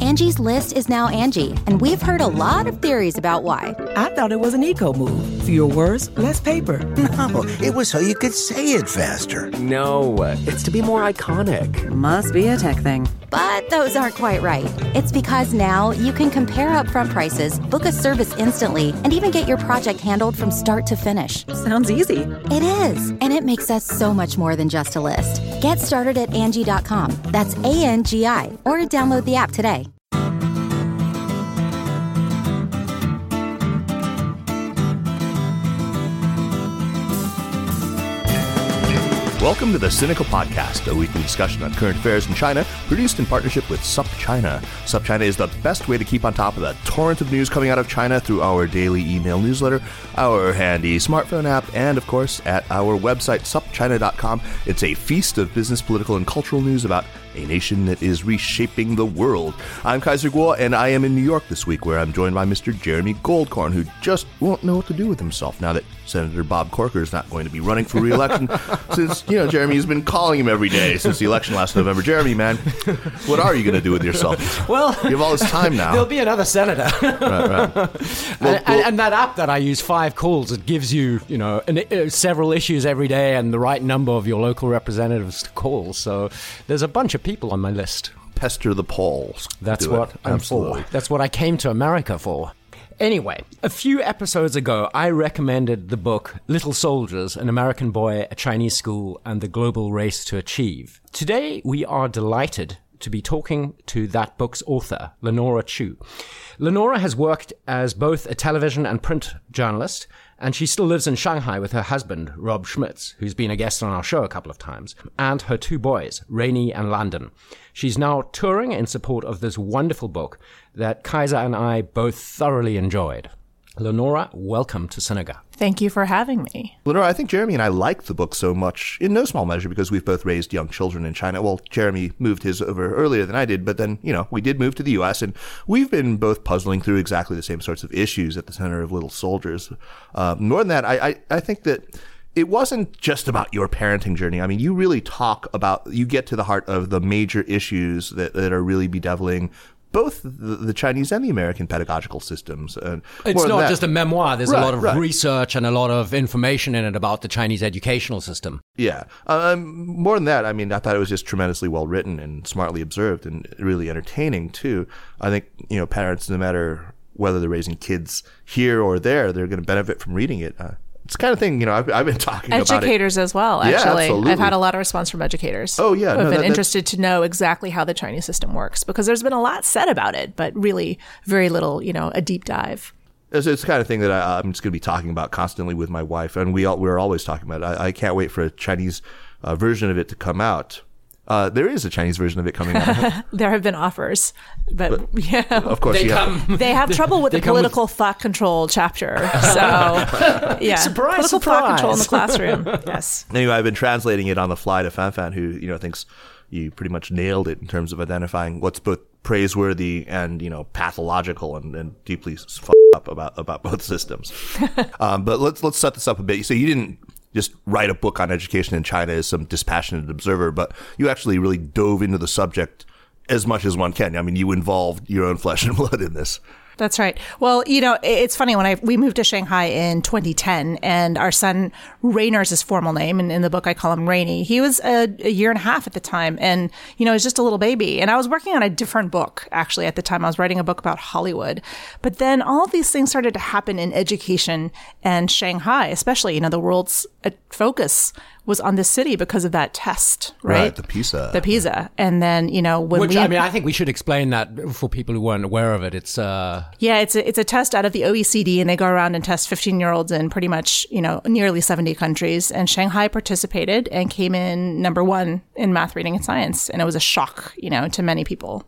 Angie's List is now Angie, and we've heard a lot of theories about why. I thought it was an eco move. Fewer words, less paper. No, it was so you could say it faster. No, it's to be more iconic. Must be a tech thing. But those aren't quite right. It's because now you can compare upfront prices, book a service instantly, and even get your project handled from start to finish. Sounds easy. It is, and it makes us so much more than just a list. Get started at Angie.com. That's ANGI, or download the app today. Welcome to the Cynical Podcast, a weekly discussion on current affairs in China, produced in partnership with SupChina. SupChina is the best way to keep on top of the torrent of news coming out of China through our daily email newsletter, our handy smartphone app, and, of course, at our website, supchina.com. It's a feast of business, political, and cultural news about a nation that is reshaping the world. I'm Kaiser Kuo, and I am in New York this week, where I'm joined by Mr. Jeremy Goldkorn, who just won't know what to do with himself now that Senator Bob Corker is not going to be running for re-election since, Jeremy's been calling him every day since the election last November. Jeremy, man, what are you going to do with yourself? Well, you have all this time now. There'll be another senator. Right. And that app that I use, 5 Calls, it gives you, several issues every day and the right number of your local representatives to call. So there's a bunch of people on my list. Pester the polls. That's what I'm for. That's what I came to America for. Anyway, a few episodes ago, I recommended the book Little Soldiers, An American Boy, a Chinese School, and the Global Race to Achieve. Today, we are delighted to be talking to that book's author, Lenora Chu. Lenora has worked as both a television and print journalist, and she still lives in Shanghai with her husband, Rob Schmitz, who's been a guest on our show a couple of times, and her 2 boys, Rainey and Landon. She's now touring in support of this wonderful book that Kaiser and I both thoroughly enjoyed. Lenora, welcome to Synagogue. Thank you for having me. Lenora, I think Jeremy and I like the book so much, in no small measure, because we've both raised young children in China. Well, Jeremy moved his over earlier than I did, but then, we did move to the U.S., and we've been both puzzling through exactly the same sorts of issues at the center of Little Soldiers. More than that, I think that it wasn't just about your parenting journey. I mean, you really you get to the heart of the major issues that are really bedeviling both the Chinese and the American pedagogical systems. It's not just a memoir. There's a lot of research and a lot of information in it about the Chinese educational system. Yeah. More than that, I mean, I thought it was just tremendously well written and smartly observed and really entertaining, too. I think, parents, no matter whether they're raising kids here or there, they're going to benefit from reading it. It's the kind of thing, I've been talking about it. Educators as well, actually. Yeah, absolutely. I've had a lot of response from educators. Oh, yeah. Who have been interested to know exactly how the Chinese system works, because there's been a lot said about it, but really very little, a deep dive. It's the kind of thing that I'm just going to be talking about constantly with my wife, and we're always talking about it. I can't wait for a Chinese version of it to come out. There is a Chinese version of it coming out. There have been offers, but of course, they have trouble with the political thought control chapter. So, yeah, political thought control in the classroom. Yes. Anyway, I've been translating it on the fly to Fanfan, who thinks you pretty much nailed it in terms of identifying what's both praiseworthy and pathological and deeply fucked up about both systems. But let's set this up a bit. So you didn't just write a book on education in China as some dispassionate observer, but you actually really dove into the subject as much as one can. I mean, you involved your own flesh and blood in this. That's right. Well, it's funny, when we moved to Shanghai in 2010, and our son, Rainer's his formal name, and in the book I call him Rainey. He was a year and a half at the time, and, he was just a little baby. And I was working on a different book, actually, at the time. I was writing a book about Hollywood. But then all of these things started to happen in education and Shanghai, especially, the world's focus was on the city because of that test, right? The PISA. The PISA. And then, I think we should explain that for people who weren't aware of it. It's it's a test out of the OECD, and they go around and test 15-year-olds in pretty much, nearly 70 countries. And Shanghai participated and came in number 1 in math, reading, and science. And it was a shock, to many people.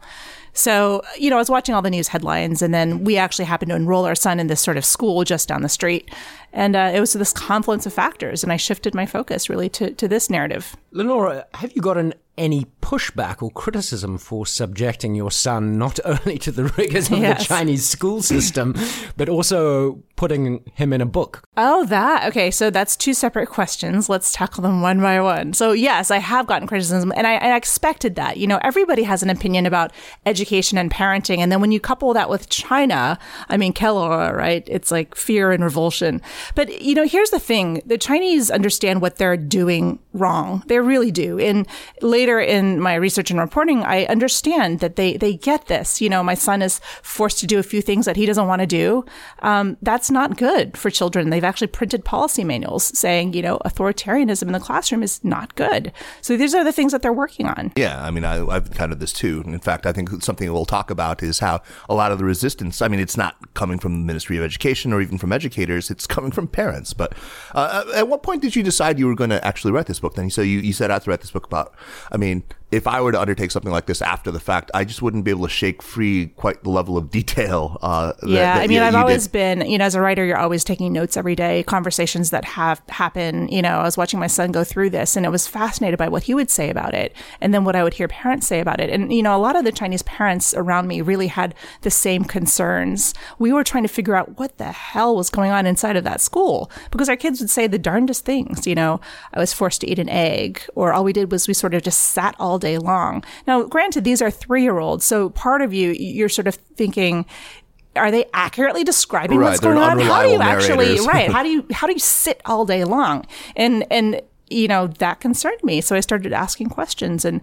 So, I was watching all the news headlines, and then we actually happened to enroll our son in this sort of school just down the street. And it was this confluence of factors, and I shifted my focus really to this narrative. Lenora, have you gotten any pushback or criticism for subjecting your son not only to the rigors of the Chinese school system, but also putting him in a book? Oh, that. Okay, so that's two separate questions. Let's tackle them one by one. So yes, I have gotten criticism, and I expected that. You know, everybody has an opinion about education and parenting, and then when you couple that with China, I mean, Kelora, right? It's like fear and revulsion. But, you know, here's the thing. The Chinese understand what they're doing wrong. They really do. And later in my research and reporting, I understand that they get this. You know, my son is forced to do a few things that he doesn't want to do. That's not good for children. They've actually printed policy manuals saying, you know, authoritarianism in the classroom is not good. So these are the things that they're working on. Yeah, I mean, I've encountered this too. In fact, I think something we'll talk about is how a lot of the resistance, I mean, it's not coming from the Ministry of Education or even from educators, it's coming from parents. But at what point did you decide you were going to actually write this book then? So you set out to write this book about, I mean, if I were to undertake something like this after the fact, I just wouldn't be able to shake free quite the level of detail. I've always been, you know, as a writer, you're always taking notes every day, conversations that have happened. You know, I was watching my son go through this and I was fascinated by what he would say about it and then what I would hear parents say about it. And, you know, a lot of the Chinese parents around me really had the same concerns. We were trying to figure out what the hell was going on inside of that school because our kids would say the darndest things. You know, I was forced to eat an egg, or all we did was we sort of just sat all day long. Now, granted, these are 3-year-olds. So part of you're sort of thinking, are they accurately describing what's going on? How do you actually, how do you sit all day long? And you know, that concerned me. So I started asking questions and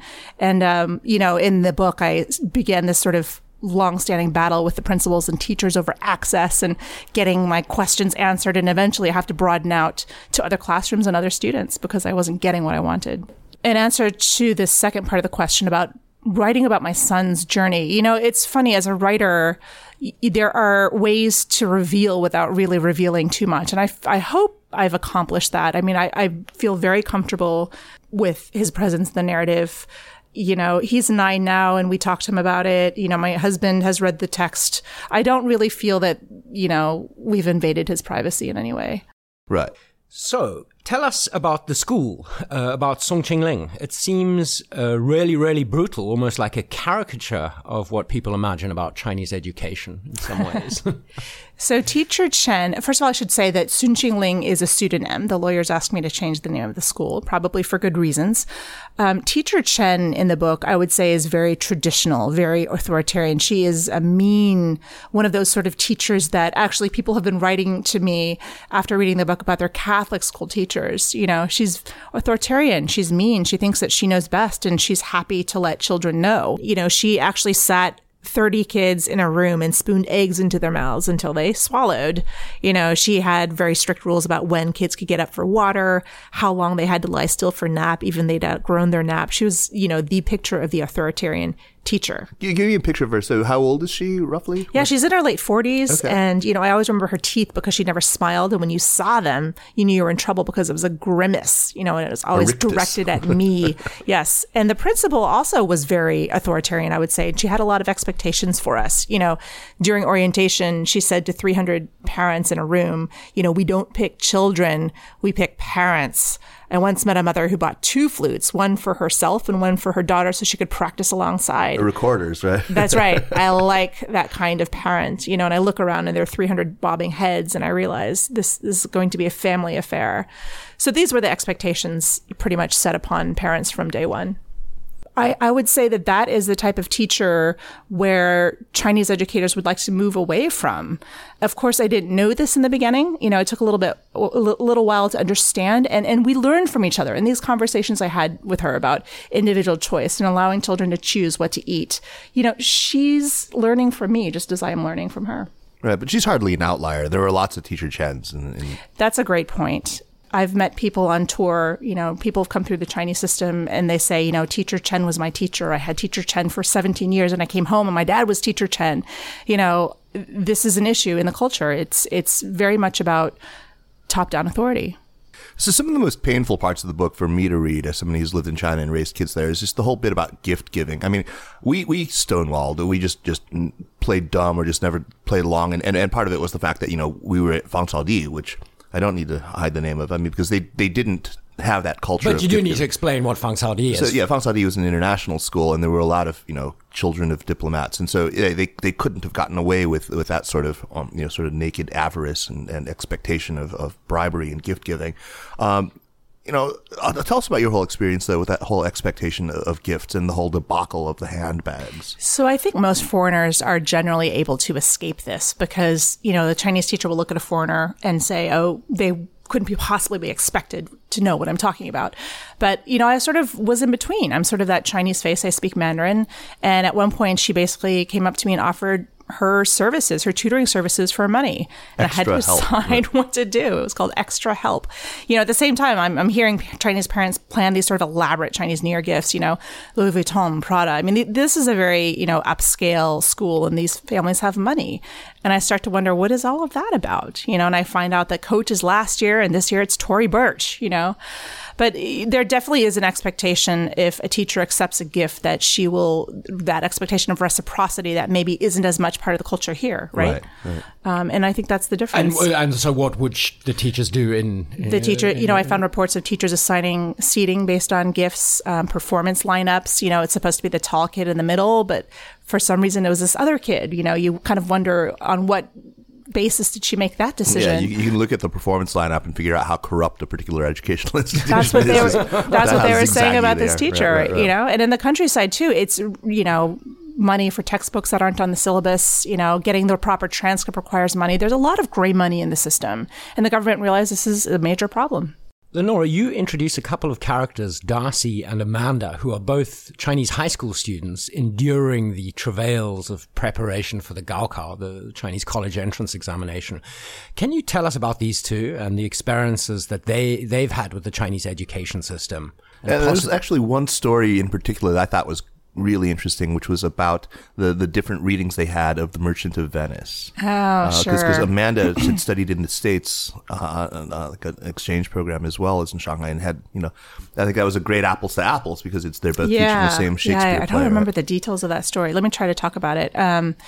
you know, in the book, I began this sort of long-standing battle with the principals and teachers over access and getting my questions answered. And eventually I have to broaden out to other classrooms and other students because I wasn't getting what I wanted. In answer to the second part of the question about writing about my son's journey, you know, it's funny, as a writer, there are ways to reveal without really revealing too much. And I hope I've accomplished that. I mean, I feel very comfortable with his presence in the narrative. You know, he's 9 now and we talked to him about it. You know, my husband has read the text. I don't really feel that, you know, we've invaded his privacy in any way. Right. So, tell us about the school, about Song Qingling. It seems really, really brutal, almost like a caricature of what people imagine about Chinese education in some ways. So Teacher Chen, first of all, I should say that Sun Qingling is a pseudonym. The lawyers asked me to change the name of the school, probably for good reasons. Teacher Chen in the book, I would say, is very traditional, very authoritarian. She is one of those sort of teachers that actually people have been writing to me after reading the book about their Catholic school teachers. You know, she's authoritarian. She's mean. She thinks that she knows best and she's happy to let children know. You know, she actually sat 30 kids in a room and spooned eggs into their mouths until they swallowed. You know, she had very strict rules about when kids could get up for water, how long they had to lie still for nap, even they'd outgrown their nap. She was, you know, the picture of the authoritarian teacher. Give me a picture of her. So how old is she roughly? Yeah, she's in her late 40s. Okay. And, you know, I always remember her teeth because she never smiled. And when you saw them, you knew you were in trouble because it was a grimace, you know, and it was always directed at me. Yes. And the principal also was very authoritarian, I would say. She had a lot of expectations for us. You know, during orientation, she said to 300 parents in a room, you know, we don't pick children, we pick parents. I once met a mother who bought 2 flutes, one for herself and one for her daughter so she could practice alongside. The recorders, right? That's right. I like that kind of parent, you know, and I look around and there are 300 bobbing heads and I realize this is going to be a family affair. So these were the expectations pretty much set upon parents from day one. I would say that is the type of teacher where Chinese educators would like to move away from. Of course, I didn't know this in the beginning. You know, it took a little while to understand. And we learned from each other in these conversations I had with her about individual choice and allowing children to choose what to eat. You know, she's learning from me just as I am learning from her. Right. But she's hardly an outlier. There are lots of Teacher Chens. That's a great point. I've met people on tour, you know, people have come through the Chinese system and they say, you know, Teacher Chen was my teacher. I had Teacher Chen for 17 years and I came home and my dad was Teacher Chen. You know, this is an issue in the culture. It's very much about top-down authority. So some of the most painful parts of the book for me to read as somebody who's lived in China and raised kids there is just the whole bit about gift giving. I mean, we stonewalled. We just played dumb or just never played along. And part of it was the fact that, you know, we were at Fangcaodi, which I don't need to hide the name of. I mean, because they didn't have that culture. But you do need to explain what Fang Caodi is. So, yeah, Fang Caodi was an international school, and there were a lot of, children of diplomats. And so they couldn't have gotten away with that sort of, sort of naked avarice and expectation of bribery and gift giving. Tell us about your whole experience, though, with that whole expectation of gifts and the whole debacle of the handbags. So I think most foreigners are generally able to escape this because, the Chinese teacher will look at a foreigner and say, oh, they couldn't possibly be expected to know what I'm talking about. But, I sort of was in between. I'm sort of that Chinese face. I speak Mandarin. And at one point, she basically came up to me and offered her tutoring services for money. And I had to decide what to do. It was called extra help. At the same time, I'm hearing Chinese parents plan these sort of elaborate Chinese New Year gifts, Louis Vuitton, Prada. I mean, this is a very, upscale school and these families have money. And I start to wonder, what is all of that about? And I find out that Coach is last year and this year it's Tory Burch, But there definitely is an expectation if a teacher accepts a gift that that expectation of reciprocity that maybe isn't as much part of the culture here, right? And I think that's the difference. And so what would the teachers do the teacher, I found reports of teachers assigning seating based on gifts, performance lineups. It's supposed to be the tall kid in the middle, but for some reason it was this other kid. You kind of wonder on what basis did she make that decision? Yeah, you can look at the performance lineup and figure out how corrupt a particular educational institution is. That's what they were saying about this teacher, right. And in the countryside too, it's, money for textbooks that aren't on the syllabus, getting the proper transcript requires money. There's a lot of gray money in the system. And the government realized this is a major problem. Lenora, you introduce a couple of characters, Darcy and Amanda, who are both Chinese high school students enduring the travails of preparation for the Gaokao, the Chinese college entrance examination. Can you tell us about these two and the experiences that they've had with the Chinese education system? There's actually one story in particular that I thought was really interesting, which was about the different readings they had of The Merchant of Venice. Oh, sure. Because Amanda had studied in the States, like an exchange program as well as in Shanghai, and had, I think that was a great apples to apples because they're both teaching the same Shakespeare play. I don't remember the details of that story. Let me try to talk about it.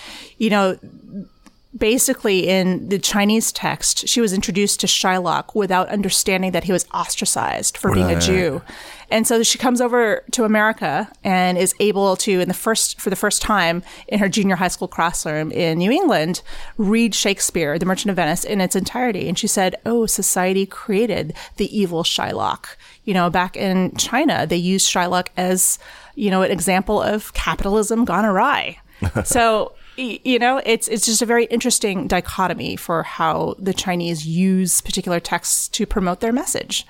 Basically, in the Chinese text, she was introduced to Shylock without understanding that he was ostracized for being a Jew. And so she comes over to America and is able to, for the first time in her junior high school classroom in New England, read Shakespeare, The Merchant of Venice, in its entirety. And she said, oh, society created the evil Shylock. Back in China, they used Shylock as, an example of capitalism gone awry. So... it's just a very interesting dichotomy for how the Chinese use particular texts to promote their message.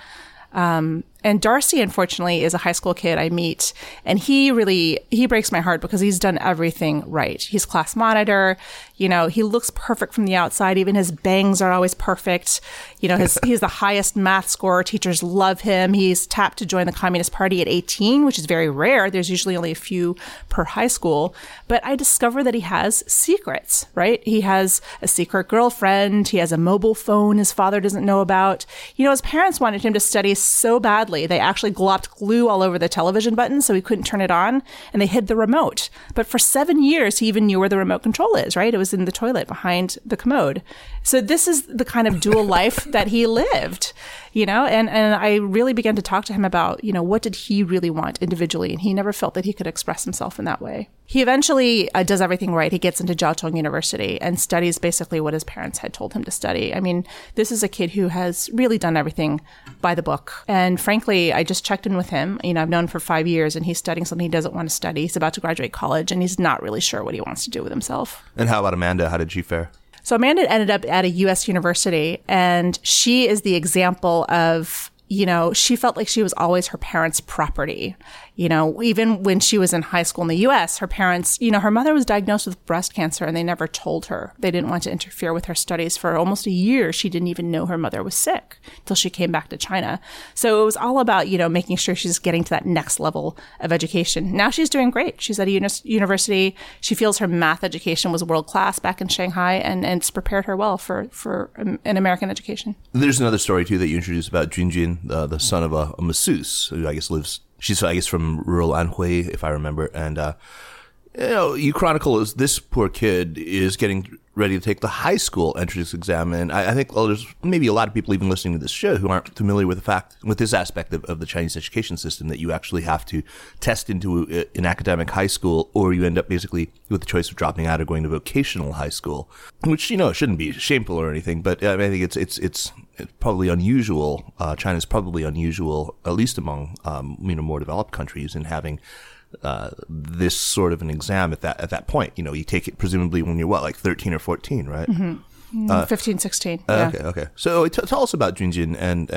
And Darcy, unfortunately, is a high school kid I meet, and he breaks my heart because he's done everything right. He's class monitor. He looks perfect from the outside. Even his bangs are always perfect. He's the highest math scorer. Teachers love him. He's tapped to join the Communist Party at 18, which is very rare. There's usually only a few per high school. But I discover that he has secrets, right? He has a secret girlfriend. He has a mobile phone his father doesn't know about. His parents wanted him to study so badly. They actually glopped glue all over the television button so he couldn't turn it on, and they hid the remote. But for 7 years, he even knew where the remote control is, right? It was in the toilet behind the commode. So this is the kind of dual life that he lived, and I really began to talk to him about, what did he really want individually? And he never felt that he could express himself in that way. He eventually does everything right. He gets into Jiao Tong University and studies basically what his parents had told him to study. I mean, this is a kid who has really done everything by the book. And frankly, I just checked in with him. I've known him for 5 years, and he's studying something he doesn't want to study. He's about to graduate college, and he's not really sure what he wants to do with himself. And how about Amanda? How did she fare? So Amanda ended up at a U.S. university, and she is the example of, she felt like she was always her parents' property. Even when she was in high school in the U.S., her parents, her mother was diagnosed with breast cancer and they never told her. They didn't want to interfere with her studies for almost a year. She didn't even know her mother was sick until she came back to China. So it was all about, making sure she's getting to that next level of education. Now she's doing great. She's at a university. She feels her math education was world class back in Shanghai, and it's prepared her well for an American education. There's another story, too, that you introduced about Junjun, the son of a masseuse who I guess lives... She's, I guess, from rural Anhui, if I remember. And, you chronicle as this poor kid is getting ready to take the high school entrance exam. And I think there's maybe a lot of people even listening to this show who aren't familiar with this aspect of the Chinese education system, that you actually have to test into an academic high school, or you end up basically with the choice of dropping out or going to vocational high school, which, shouldn't be shameful or anything. But I think it's probably unusual. China's probably unusual, at least among, more developed countries, in having this sort of an exam at that point. You take it presumably when you're like 13 or 14, right? Mm-hmm. 15, 16. Yeah. Okay. So tell us about Junjin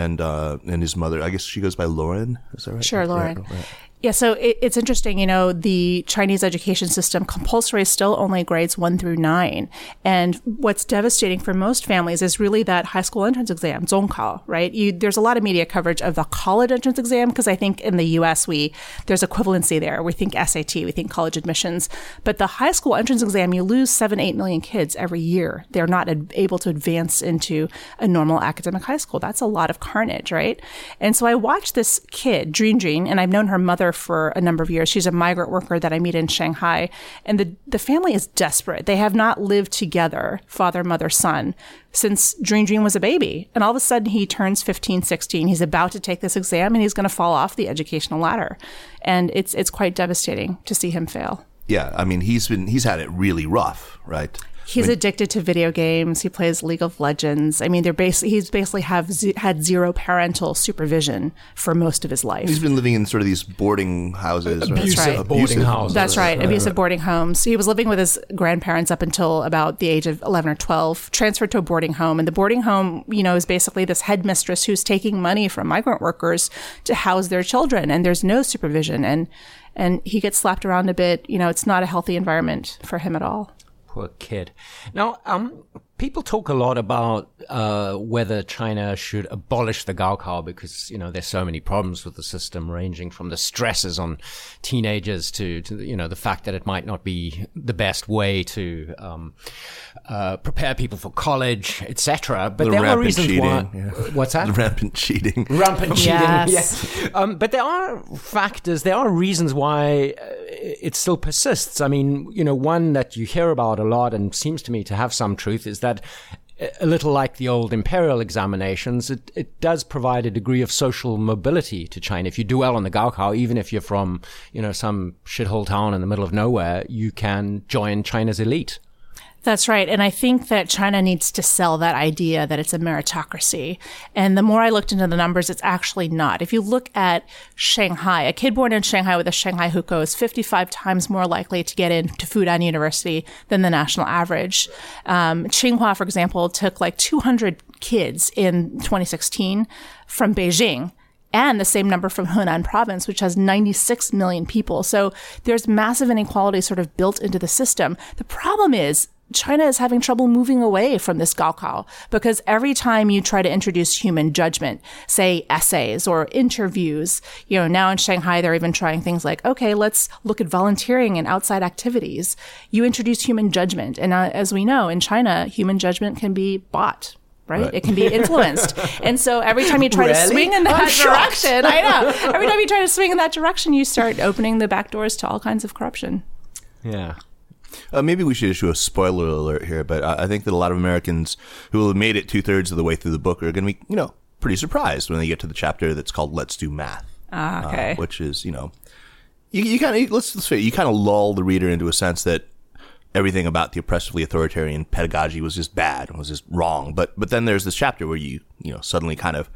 and his mother. I guess she goes by Lauren. Is that right? Sure, Lauren. Right. Yeah, so it's interesting, the Chinese education system, compulsory is still only grades 1 through 9. And what's devastating for most families is really that high school entrance exam, Zhongkao, right? There's a lot of media coverage of the college entrance exam, because I think in the U.S. there's equivalency there. We think SAT, we think college admissions. But the high school entrance exam, you lose 7-8 million kids every year. They're not able to advance into a normal academic high school. That's a lot of carnage, right? And so I watched this kid, Junjin, and I've known her mother for a number of years. She's a migrant worker that I meet in Shanghai. And the family is desperate. They have not lived together, father, mother, son, since Junjin was a baby. And all of a sudden he turns 15, 16. He's about to take this exam and he's going to fall off the educational ladder. And it's quite devastating to see him fail. Yeah, I mean, he's had it really rough, right? He's addicted to video games. He plays League of Legends. I mean, he's basically had zero parental supervision for most of his life. He's been living in sort of these boarding houses. Abusive boarding houses. That's right. Abusive boarding homes. He was living with his grandparents up until about the age of 11 or 12, transferred to a boarding home. And the boarding home, is basically this headmistress who's taking money from migrant workers to house their children. And there's no supervision. And he gets slapped around a bit. It's not a healthy environment for him at all. Poor kid. Now, people talk a lot about whether China should abolish the Gaokao because, there's so many problems with the system, ranging from the stresses on teenagers to the fact that it might not be the best way to prepare people for college, etc. But there are reasons why. Yeah. What's that? The rampant cheating. Rampant cheating. Yes. But there are factors. There are reasons why it still persists. I mean, one that you hear about a lot and seems to me to have some truth is that, a little like the old imperial examinations, it does provide a degree of social mobility to China. If you do well on the Gaokao, even if you're from, some shithole town in the middle of nowhere, you can join China's elite. That's right. And I think that China needs to sell that idea that it's a meritocracy. And the more I looked into the numbers, it's actually not. If you look at Shanghai, a kid born in Shanghai with a Shanghai hukou is 55 times more likely to get into Fudan University than the national average. Tsinghua, for example, took like 200 kids in 2016 from Beijing, and the same number from Henan province, which has 96 million people. So there's massive inequality sort of built into the system. The problem is China is having trouble moving away from this Gaokao, because every time you try to introduce human judgment, say essays or interviews, now in Shanghai, they're even trying things like, okay, let's look at volunteering and outside activities. You introduce human judgment. And as we know, in China, human judgment can be bought. Right? It can be influenced. And so every time you try to swing in that direction, I know. Every time you try to swing in that direction, you start opening the back doors to all kinds of corruption. Yeah. Maybe we should issue a spoiler alert here, but I think that a lot of Americans who will have made it 2/3 of the way through the book are going to be, pretty surprised when they get to the chapter that's called "Let's Do Math," okay. Which is, you kind of let's face it, you kind of lull the reader into a sense that everything about the oppressively authoritarian pedagogy was just bad and was just wrong. But then there's this chapter where you suddenly kind of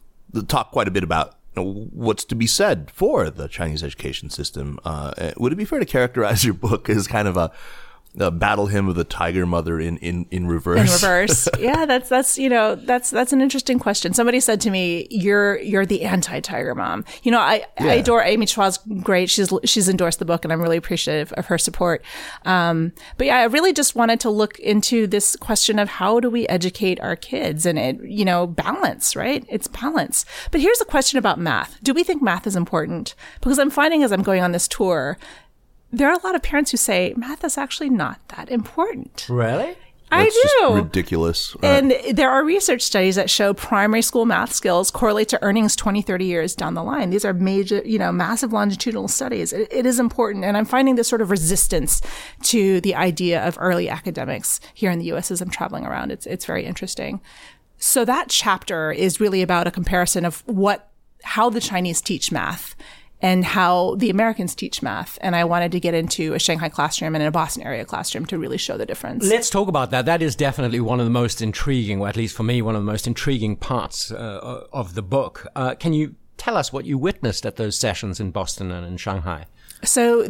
talk quite a bit about what's to be said for the Chinese education system. Would it be fair to characterize your book as kind of a battle hymn of the tiger mother in reverse? In reverse. Yeah, that's an interesting question. Somebody said to me, you're the anti-tiger mom. I adore Amy Chua's great. She's endorsed the book and I'm really appreciative of her support. But yeah, I really just wanted to look into this question of how do we educate our kids, and balance, right? It's balance. But here's a question about math. Do we think math is important? Because I'm finding as I'm going on this tour, there are a lot of parents who say math is actually not that important. Really? That's I do. Just ridiculous. And there are research studies that show primary school math skills correlate to earnings 20, 30 years down the line. These are major, massive longitudinal studies. It is important. And I'm finding this sort of resistance to the idea of early academics here in the U.S. as I'm traveling around. It's very interesting. So that chapter is really about a comparison of how the Chinese teach math and how the Americans teach math. And I wanted to get into a Shanghai classroom and a Boston area classroom to really show the difference. Let's talk about that. That is definitely one of the most intriguing, or at least for me, one of the most intriguing parts of the book. Can you tell us what you witnessed at those sessions in Boston and in Shanghai? So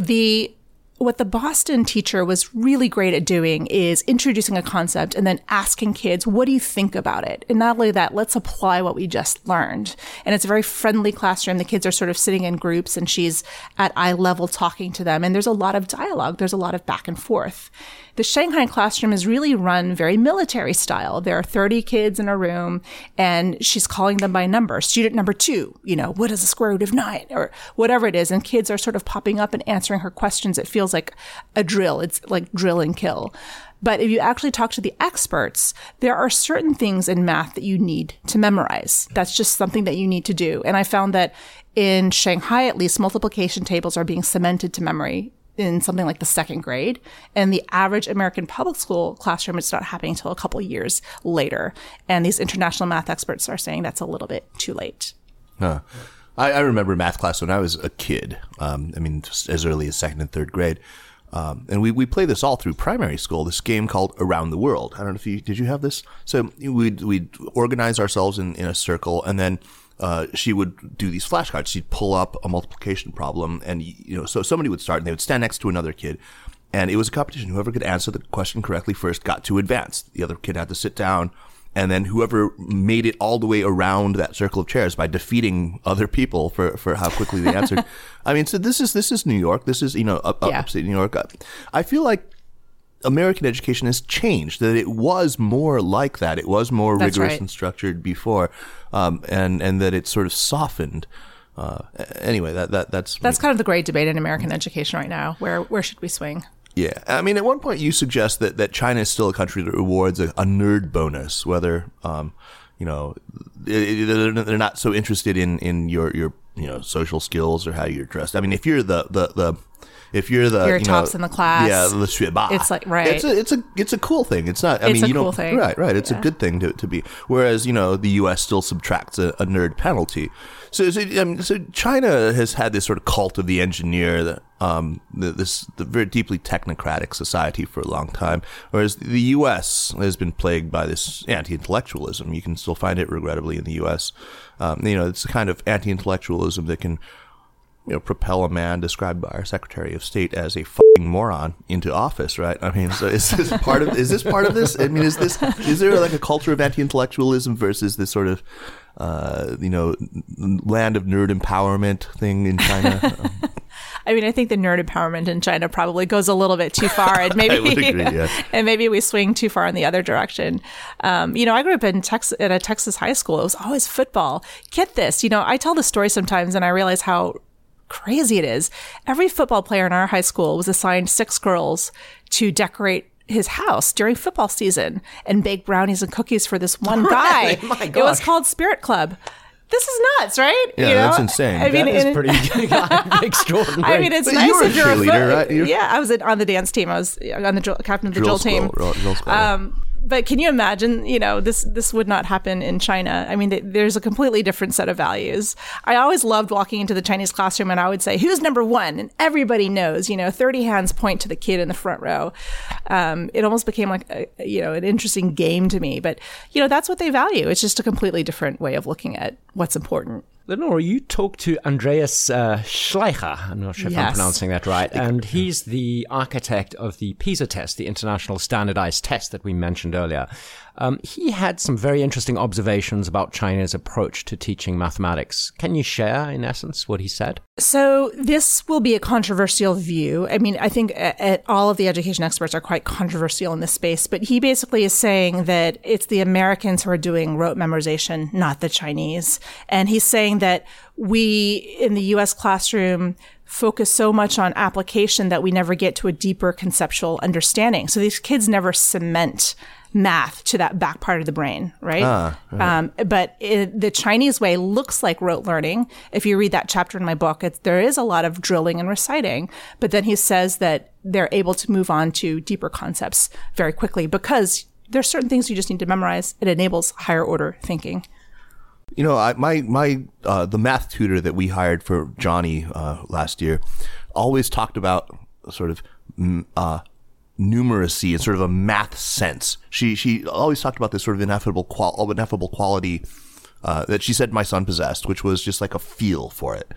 what the Boston teacher was really great at doing is introducing a concept and then asking kids, what do you think about it? And not only that, let's apply what we just learned. And it's a very friendly classroom. The kids are sort of sitting in groups and she's at eye level talking to them. And there's a lot of dialogue. There's a lot of back and forth. The Shanghai classroom is really run very military style. There are 30 kids in a room and she's calling them by number. Student number 2, what is the square root of 9 or whatever it is. And kids are sort of popping up and answering her questions. It feels like a drill. It's like drill and kill. But if you actually talk to the experts, there are certain things in math that you need to memorize. That's just something that you need to do. And I found that in Shanghai, at least, multiplication tables are being cemented to memory in something like the second grade. And the average American public school classroom, it's not happening until a couple years later. And these international math experts are saying that's a little bit too late. Huh. I remember math class when I was a kid. Just as early as second and third grade. And we play this all through primary school, this game called Around the World. I don't know if did you have this? So we'd organize ourselves in a circle, and then she would do these flashcards. She'd pull up a multiplication problem, and so somebody would start, and they would stand next to another kid, and it was a competition. Whoever could answer the question correctly first got to advance. The other kid had to sit down, and then whoever made it all the way around that circle of chairs by defeating other people for how quickly they answered. So this is New York. This is upstate New York. I feel like American education has changed, that it was more like that. It was more rigorous and structured before, and that it sort of softened. Anyway, that's kind of the great debate in American education right now. Where should we swing? Yeah. At one point you suggest that China is still a country that rewards a nerd bonus, whether, they're not so interested in your social skills or how you're dressed. If you're you're tops in the class. Yeah, it's like, right. It's a cool thing. It's not, cool thing. Right. It's a good thing to be. Whereas, the U.S. still subtracts a nerd penalty. So China has had this sort of cult of the engineer, the very deeply technocratic society for a long time, whereas the U.S. has been plagued by this anti-intellectualism. You can still find it, regrettably, in the U.S. It's the kind of anti-intellectualism that can propel a man described by our Secretary of State as a fucking moron into office, right? So is this part of this? Is there like a culture of anti-intellectualism versus this sort of land of nerd empowerment thing in China? I think the nerd empowerment in China probably goes a little bit too far, and maybe I would agree, yeah. And maybe we swing too far in the other direction. I grew up at a Texas high school. It was always football. Get this, I tell the story sometimes, and I realize how crazy it is. Every football player in our high school was assigned 6 girls to decorate his house during football season and bake brownies and cookies for this one guy. My gosh. It was called Spirit Club. This is nuts, right? Yeah, that's insane. That is pretty extraordinary. It's but nice you're if you're a cheerleader, right? Yeah, I was on the dance team. I was on the captain of the drill team. Drill school. But can you imagine, this would not happen in China. There's a completely different set of values. I always loved walking into the Chinese classroom and I would say, who's number 1? And everybody knows, 30 hands point to the kid in the front row. It almost became like, an interesting game to me. But, that's what they value. It's just a completely different way of looking at what's important. Lenore, you talked to Andreas Schleicher. I'm not sure if I'm pronouncing that right. And he's the architect of the PISA test, the International Standardized Test that we mentioned earlier. He had some very interesting observations about China's approach to teaching mathematics. Can you share, in essence, what he said? So this will be a controversial view. I think all of the education experts are quite controversial in this space, but he basically is saying that it's the Americans who are doing rote memorization, not the Chinese. And he's saying that we, in the U.S. classroom, focus so much on application that we never get to a deeper conceptual understanding. So these kids never cement math to that back part of the brain, right? But the Chinese way looks like rote learning. If you read that chapter in my book, there is a lot of drilling and reciting. But then he says that they're able to move on to deeper concepts very quickly because there's certain things you just need to memorize. It enables higher order thinking. You know, the math tutor that we hired for Johnny last year always talked about sort of numeracy in sort of a math sense. She always talked about this sort of ineffable quality that she said my son possessed, which was just like a feel for it.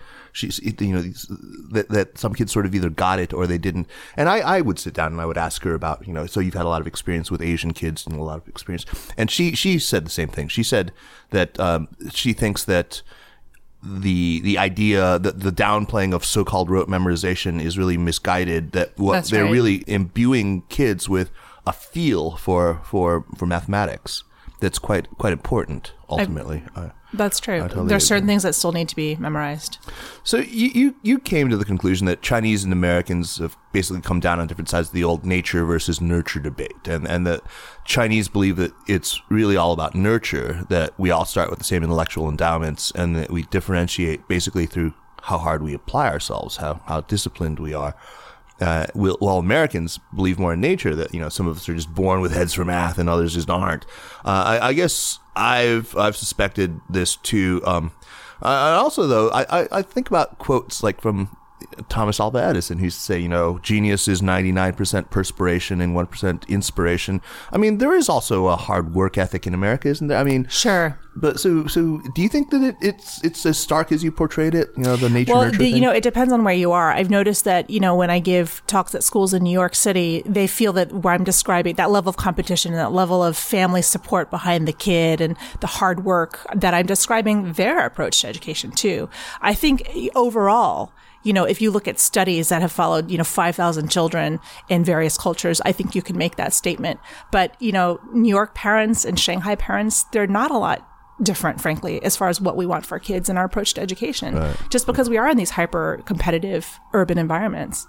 That some kids sort of either got it or they didn't. And I would sit down and I would ask her about, so you've had a lot of experience with Asian kids and a lot of experience. And she said the same thing. She said that she thinks that the idea that the downplaying of so-called rote memorization is really misguided, that they're really imbuing kids with a feel for mathematics that's quite important ultimately. That's true. Totally There's certain things that still need to be memorized. So you came to the conclusion that Chinese and Americans have basically come down on different sides of the old nature versus nurture debate, and that Chinese believe that it's really all about nurture, that we all start with the same intellectual endowments, and that we differentiate basically through how hard we apply ourselves, how disciplined we are. While Americans believe more in nature, that some of us are just born with heads for math and others just aren't. I guess I've suspected this too. Also, though, I think about quotes like from Thomas Alva Edison, who used to say, genius is 99% perspiration and 1% inspiration. I mean, there is also a hard work ethic in America, isn't there? I mean, sure. But so do you think that it's as stark as you portrayed it? The nature nurture thing? It depends on where you are. I've noticed that, when I give talks at schools in New York City, they feel that where I'm describing that level of competition and that level of family support behind the kid and the hard work that I'm describing their approach to education too. I think overall, if you look at studies that have followed, 5,000 children in various cultures, I think you can make that statement. But, New York parents and Shanghai parents, they're not a lot different, frankly, as far as what we want for our kids and our approach to education, just because we are in these hyper competitive urban environments.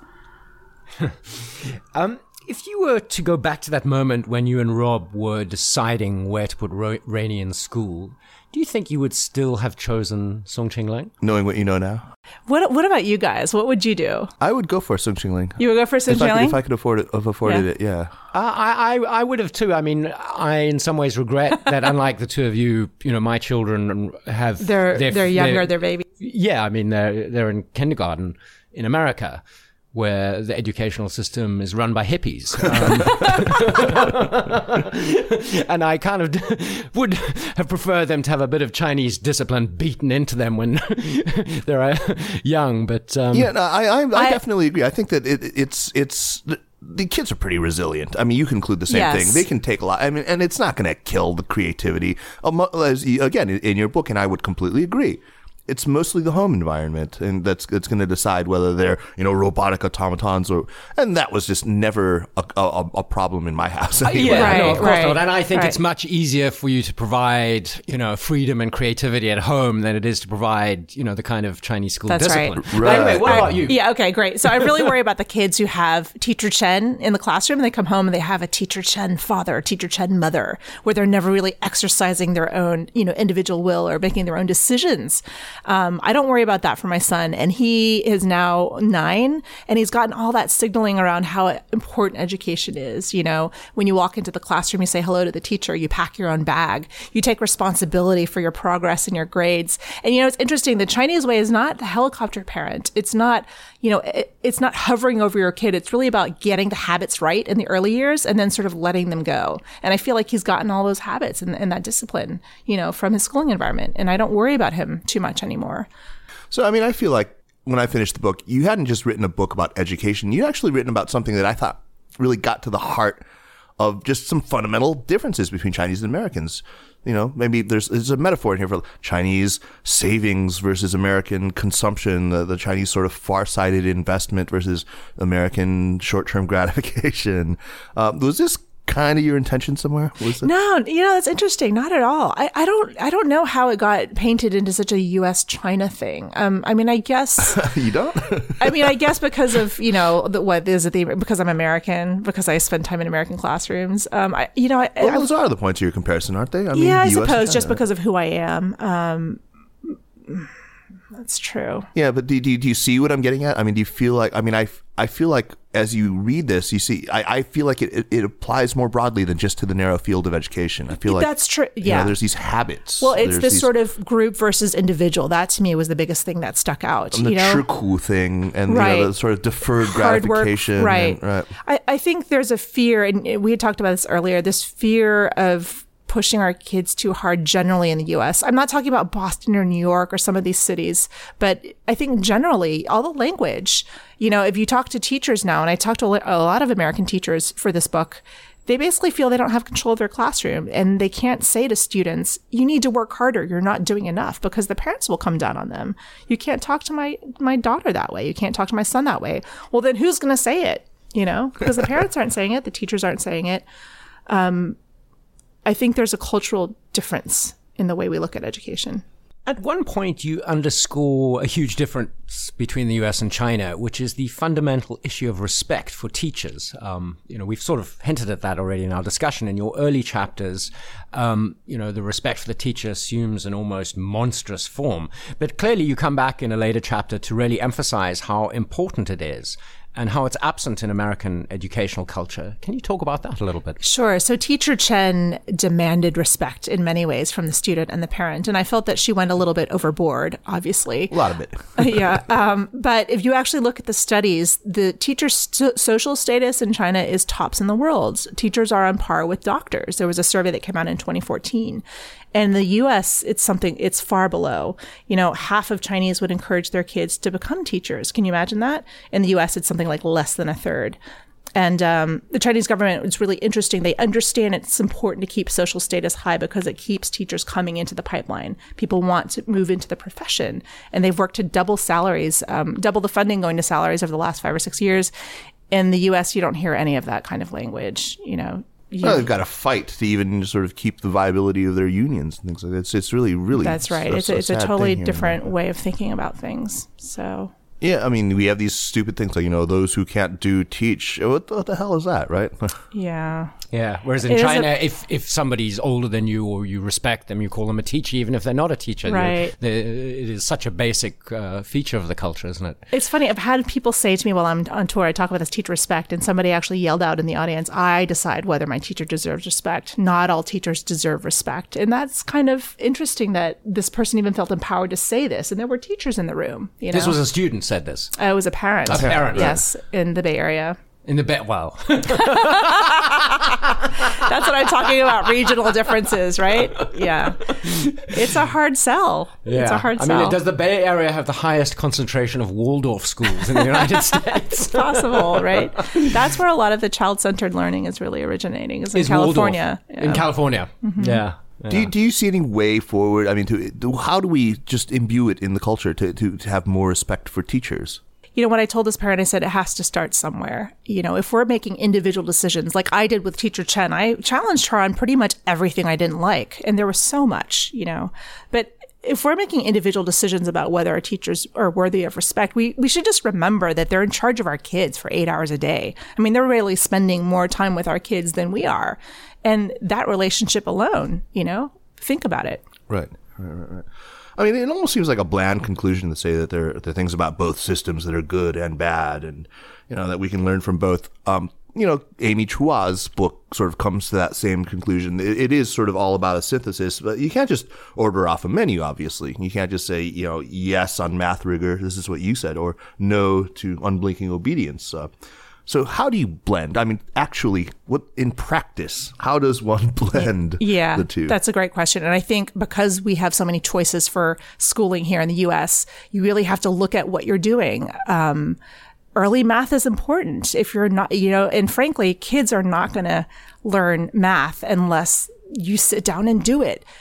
If you were to go back to that moment when you and Rob were deciding where to put Rainey in school, do you think you would still have chosen Songqing Ling? Knowing what you know now? What about you guys? What would you do? I would go for Songqing Ling. You would go for Songqing Ling? If I could afford it, yeah. I would have too. I mean, I in some ways regret that unlike the two of you, my children have... They're younger, they're babies. Yeah, I mean, they're in kindergarten in America, where the educational system is run by hippies. And I kind of would have preferred them to have a bit of Chinese discipline beaten into them when they're young. But I definitely agree. I think that it's the kids are pretty resilient. I mean, you conclude the same thing. They can take a lot. I mean, and it's not going to kill the creativity. Again, in your book, and I would completely agree. It's mostly the home environment, and that's going to decide whether they're robotic automatons and that was just never a problem in my house. Of course not. And I think it's much easier for you to provide freedom and creativity at home than it is to provide the kind of Chinese school discipline. Right. Anyway, what about you? Yeah, okay, great. So I really worry about the kids who have Teacher Chen in the classroom, and they come home and they have a Teacher Chen father, Teacher Chen mother, where they're never really exercising their own individual will or making their own decisions. I don't worry about that for my son. And he is now 9, and he's gotten all that signaling around how important education is. When you walk into the classroom, you say hello to the teacher, you pack your own bag, you take responsibility for your progress and your grades. And, it's interesting. The Chinese way is not the helicopter parent. It's not, it's not hovering over your kid. It's really about getting the habits right in the early years and then sort of letting them go. And I feel like he's gotten all those habits and that discipline, from his schooling environment. And I don't worry about him too much anymore. So, I mean, I feel like when I finished the book, you hadn't just written a book about education. You'd actually written about something that I thought really got to the heart of just some fundamental differences between Chinese and Americans. Maybe there's a metaphor in here for Chinese savings versus American consumption, the Chinese sort of far-sighted investment versus American short-term gratification. Was this kind of your intention somewhere? Was it? No, that's interesting. Not at all. I don't know how it got painted into such a U.S.-China thing. I guess you don't. I guess because of because I'm American, because I spend time in American classrooms. Those are the points of your comparison, aren't they? I suppose just because of who I am. That's true. Yeah, but do you see what I'm getting at? Do you feel like? I feel like as you read this, you see. I feel like it applies more broadly than just to the narrow field of education. I feel like that's true. Yeah, there's these habits. Well, it's this sort of group versus individual. That to me was the biggest thing that stuck out. And the churku thing, and the sort of deferred gratification. Right. I think there's a fear, and we had talked about this earlier. This fear of pushing our kids too hard generally in the U.S. I'm not talking about Boston or New York or some of these cities, but I think generally all the language, if you talk to teachers now, and I talked to a lot of American teachers for this book, they basically feel they don't have control of their classroom, and they can't say to students, you need to work harder, you're not doing enough, because the parents will come down on them. You can't talk to my daughter that way. You can't talk to my son that way. Well, then who's going to say it? Because the parents aren't saying it. The teachers aren't saying it. I think there's a cultural difference in the way we look at education. At one point, you underscore a huge difference between the US and China, which is the fundamental issue of respect for teachers. We've sort of hinted at that already in our discussion. In your early chapters, the respect for the teacher assumes an almost monstrous form. But clearly, you come back in a later chapter to really emphasize how important it is and how it's absent in American educational culture. Can you talk about that a little bit? Sure. So Teacher Chen demanded respect in many ways from the student and the parent. And I felt that she went a little bit overboard, obviously. A lot of it. Yeah. But if you actually look at the studies, the teacher's social status in China is tops in the world. Teachers are on par with doctors. There was a survey that came out in 2014. And in the U.S., it's far below. Half of Chinese would encourage their kids to become teachers. Can you imagine that? In the U.S., it's something like less than a third. And the Chinese government, it's really interesting. They understand it's important to keep social status high because it keeps teachers coming into the pipeline. People want to move into the profession. And they've worked to double salaries, double the funding going to salaries over the last 5 or 6 years. In the U.S., you don't hear any of that kind of language, they've got to fight to even sort of keep the viability of their unions and things like that. It's really, really... That's right. It's a totally different way of thinking about things. So... Yeah, we have these stupid things like, those who can't teach. What the hell is that, right? Yeah. Yeah. Whereas in China, if somebody's older than you or you respect them, you call them a teacher, even if they're not a teacher. Right. It is such a basic feature of the culture, isn't it? It's funny. I've had people say to me while I'm on tour, I talk about this teacher respect, and somebody actually yelled out in the audience, I decide whether my teacher deserves respect. Not all teachers deserve respect. And that's kind of interesting that this person even felt empowered to say this. And there were teachers in the room. This was a student said this. I was a parent. A parent, yes, in the Bay Area. In the Bay, wow. That's what I'm talking about, regional differences, right? Yeah. It's a hard sell. Yeah. It's a hard sell. Does the Bay Area have the highest concentration of Waldorf schools in the United States? It's possible, right? That's where a lot of the child-centered learning is really originating, is in California. Yeah. In California, yeah. Do you see any way forward? How do we just imbue it in the culture to have more respect for teachers? When I told this parent, I said it has to start somewhere. If we're making individual decisions, like I did with Teacher Chen, I challenged her on pretty much everything I didn't like. And there was so much, But if we're making individual decisions about whether our teachers are worthy of respect, we should just remember that they're in charge of our kids for 8 hours a day. They're really spending more time with our kids than we are. And that relationship alone, think about it. Right. It almost seems like a bland conclusion to say that there are things about both systems that are good and bad, and that we can learn from both. Amy Chua's book sort of comes to that same conclusion. It is sort of all about a synthesis, but you can't just order off a menu, obviously. You can't just say, yes on math rigor, this is what you said, or no to unblinking obedience. So how do you blend? Actually, what in practice, how does one blend the two? That's a great question. And I think because we have so many choices for schooling here in the U.S., you really have to look at what you're doing. Early math is important. If you're not, and frankly, kids are not going to learn math unless you sit down and do it.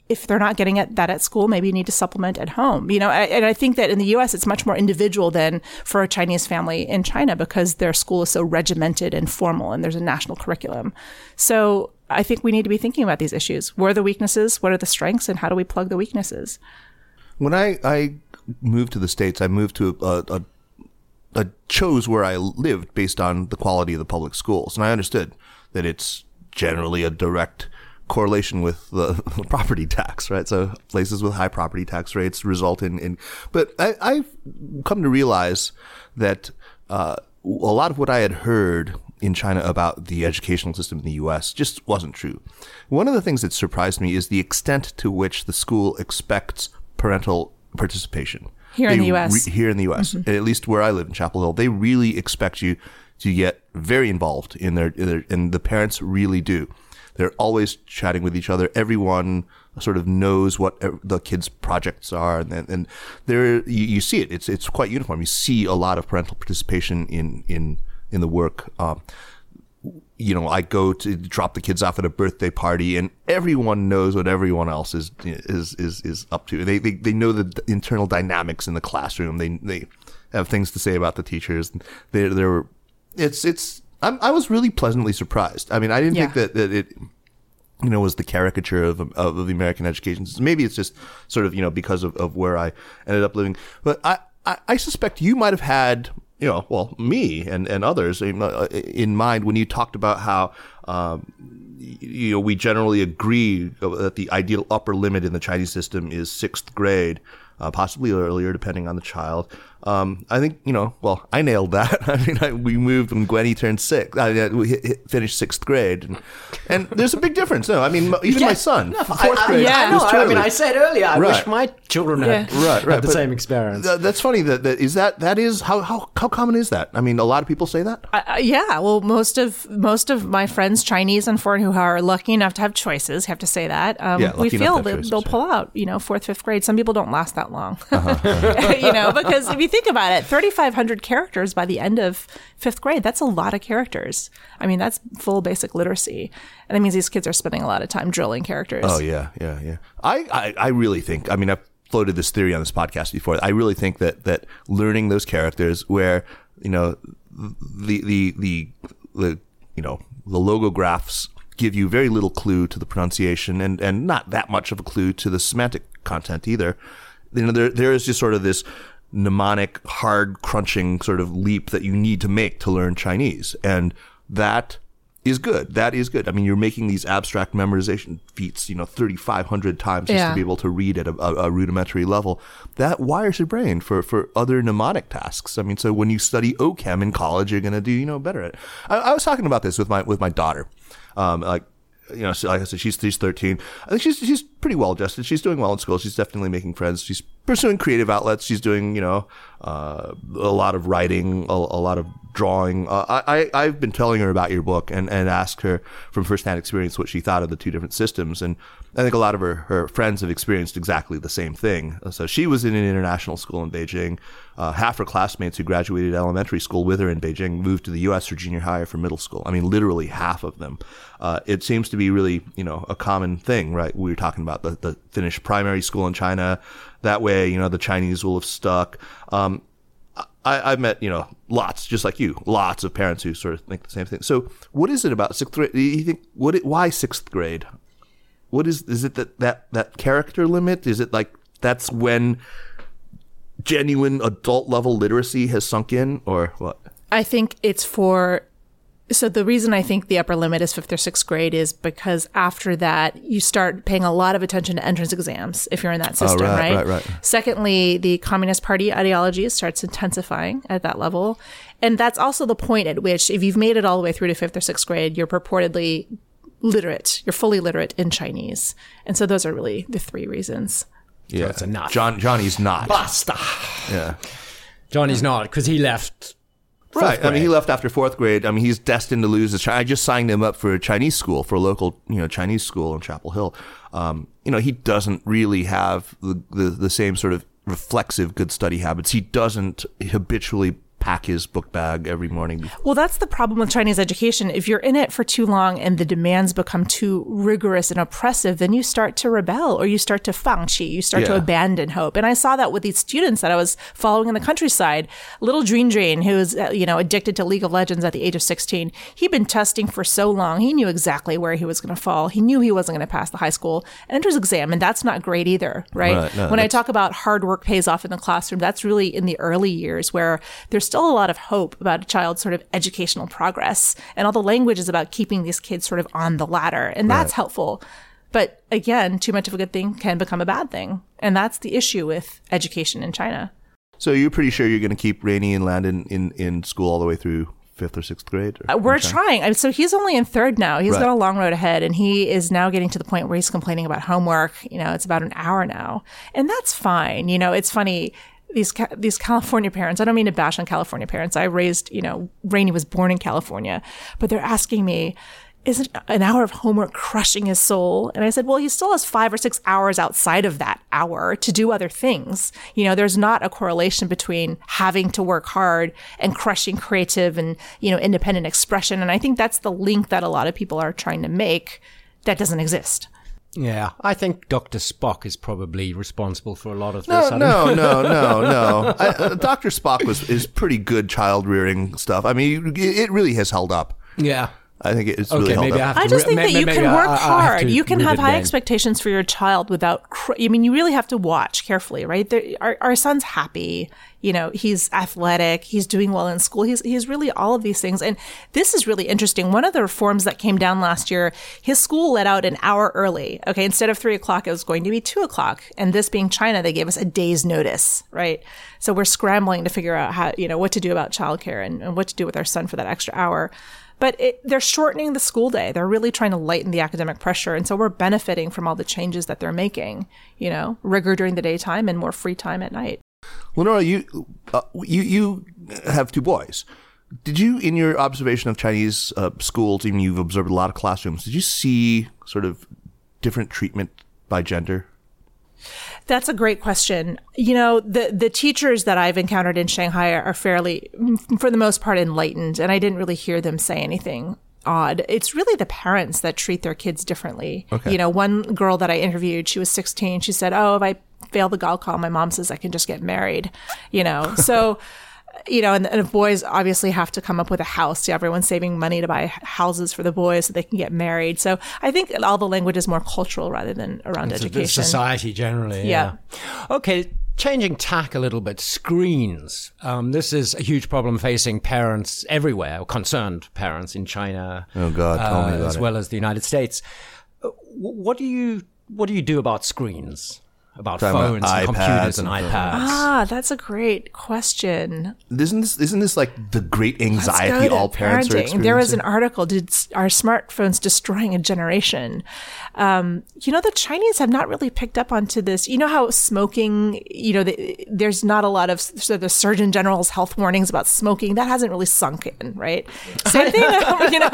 if they're not getting that at school, maybe you need to supplement at home. And I think that in the U.S., it's much more individual than for a Chinese family in China because their school is so regimented and formal and there's a national curriculum. So I think we need to be thinking about these issues. Where are the weaknesses? What are the strengths? And how do we plug the weaknesses? When I moved to the States, I moved to I chose where I lived based on the quality of the public schools. And I understood that it's generally a direct correlation with the property tax, right? So places with high property tax rates result in but I've come to realize that a lot of what I had heard in China about the educational system in the U.S. just wasn't true. One of the things that surprised me is the extent to which the school expects parental participation. Here in the U.S. Here in the U.S., mm-hmm. At least where I live in Chapel Hill, they really expect you to get very involved in their and the parents really do. They're always chatting with each other. Everyone sort of knows what the kids' projects are, and there you see it. It's quite uniform. You see a lot of parental participation in the work. I go to drop the kids off at a birthday party, and everyone knows what everyone else is up to. They know the internal dynamics in the classroom. They have things to say about the teachers. I was really pleasantly surprised. I mean, I didn't think that it, was the caricature of the American education system. Maybe it's just sort of, because of where I ended up living. But I suspect you might have had, me and others in mind when you talked about how, we generally agree that the ideal upper limit in the Chinese system is 6th grade. Possibly earlier, depending on the child. I think, I nailed that. I mean, we moved when Gwenny turned 6. We finished 6th grade. And there's a big difference. No, I mean, even my son, 4th grade. I said earlier, I wish my children had the same experience. That's funny. That is, how common is that? I mean, a lot of people say that? Well, most of my friends, Chinese and foreign, who are lucky enough to have choices, have to say that. We feel that they'll pull out, 4th, 5th grade. Some people don't last that long. Because if you think about it, 3,500 characters by the end of 5th grade, that's a lot of characters. I mean, that's full basic literacy. And that means these kids are spending a lot of time drilling characters. Oh, yeah. I really think, I've floated this theory on this podcast before. I really think that learning those characters where, the logographs give you very little clue to the pronunciation and not that much of a clue to the semantic content either. There is just sort of this mnemonic, hard crunching sort of leap that you need to make to learn Chinese. And that is good. That is good. I mean, you're making these abstract memorization feats, 3,500 times just to be able to read at a rudimentary level. That wires your brain for other mnemonic tasks. I mean, so when you study OChem in college, you're going to do, better at it. I was talking about this with my daughter. Like I said, she's 13. I think she's pretty well adjusted. She's doing well in school. She's definitely making friends. She's pursuing creative outlets. She's doing, a lot of writing, a lot of drawing. I've been telling her about your book and asked her from firsthand experience what she thought of the two different systems. And I think a lot of her friends have experienced exactly the same thing. So she was in an international school in Beijing. Half her classmates who graduated elementary school with her in Beijing moved to the U.S. for junior high or for middle school. I mean, literally half of them. It seems to be really, a common thing, right? We were talking about the finished primary school in China. That way, the Chinese will have stuck. I've met, lots, just like you, lots of parents who sort of think the same thing. So what is it about 6th grade? Do you think, why 6th grade? What is it that character limit? Is it like that's when genuine adult level literacy has sunk in, or what? I think it's so the reason I think the upper limit is 5th or 6th grade is because after that, you start paying a lot of attention to entrance exams if you're in that system, right? Secondly, the Communist Party ideology starts intensifying at that level. And that's also the point at which, if you've made it all the way through to 5th or 6th grade, you're purportedly literate. You're fully literate in Chinese. And so those are really the 3 reasons. Yeah, so it's enough. Johnny's not. Basta. Yeah. Johnny's not, because he left. Right. I mean, he left after 4th grade. I mean, he's destined to lose his. I just signed him up for a Chinese school, for a local, Chinese school in Chapel Hill. He doesn't really have the same sort of reflexive good study habits. He doesn't habitually pack his book bag every morning. Well, that's the problem with Chinese education. If you're in it for too long and the demands become too rigorous and oppressive, then you start to rebel or you start to fangqi, you start to abandon hope. And I saw that with these students that I was following in the countryside. Little Dream, who was, addicted to League of Legends at the age of 16, he'd been testing for so long. He knew exactly where he was going to fall. He knew he wasn't going to pass the high school entrance exam, and that's not great either, right? No, when I talk about hard work pays off in the classroom, that's really in the early years where there's still a lot of hope about a child's sort of educational progress. And all the language is about keeping these kids sort of on the ladder. And that's helpful. But again, too much of a good thing can become a bad thing. And that's the issue with education in China. So you're pretty sure you're going to keep Rainey and Landon in school all the way through 5th or 6th grade? We're trying. So he's only in 3rd now. He's got a long road ahead, and he is now getting to the point where he's complaining about homework. It's about an hour now. And that's fine. It's funny. These California parents, I don't mean to bash on California parents. I raised, Rainey was born in California, but they're asking me, isn't an hour of homework crushing his soul? And I said, well, he still has 5 or 6 hours outside of that hour to do other things. There's not a correlation between having to work hard and crushing creative and, independent expression. And I think that's the link that a lot of people are trying to make that doesn't exist. Yeah, I think Dr. Spock is probably responsible for a lot of this. No. Dr. Spock is pretty good child rearing stuff. I mean, it really has held up. Yeah. I think it's really held up. I just think that you can work hard. You can have high expectations for your child without, you really have to watch carefully, right? Our son's happy. He's athletic. He's doing well in school. He's really all of these things. And this is really interesting. One of the reforms that came down last year, his school let out an hour early. Okay. Instead of 3:00, it was going to be 2:00. And this being China, they gave us a day's notice, right? So we're scrambling to figure out how, what to do about childcare and what to do with our son for that extra hour. But they're shortening the school day. They're really trying to lighten the academic pressure. And so we're benefiting from all the changes that they're making, rigor during the daytime and more free time at night. Lenora, you have 2 boys. Did you, in your observation of Chinese schools, even you've observed a lot of classrooms, did you see sort of different treatment by gender? That's a great question. The teachers that I've encountered in Shanghai are fairly, for the most part, enlightened, and I didn't really hear them say anything odd. It's really the parents that treat their kids differently. Okay. One girl that I interviewed, she was 16. She said, if I fail the Gaokao, my mom says I can just get married. So... and if boys obviously have to come up with a house, everyone's saving money to buy houses for the boys so they can get married. So I think all the language is more cultural rather than around education. Society generally. Yeah. Okay. Changing tack a little bit, screens. This is a huge problem facing parents everywhere, or concerned parents in China. Oh God, tell me about as well as the United States. What do you do about screens? About phones and computers and iPads. That's a great question. Isn't this like the great anxiety all parents are experiencing? There was an article, are smartphones destroying a generation? The Chinese have not really picked up onto this. You know how smoking, there's not a lot of the Surgeon General's health warnings about smoking. That hasn't really sunk in, right? Same thing, Yeah,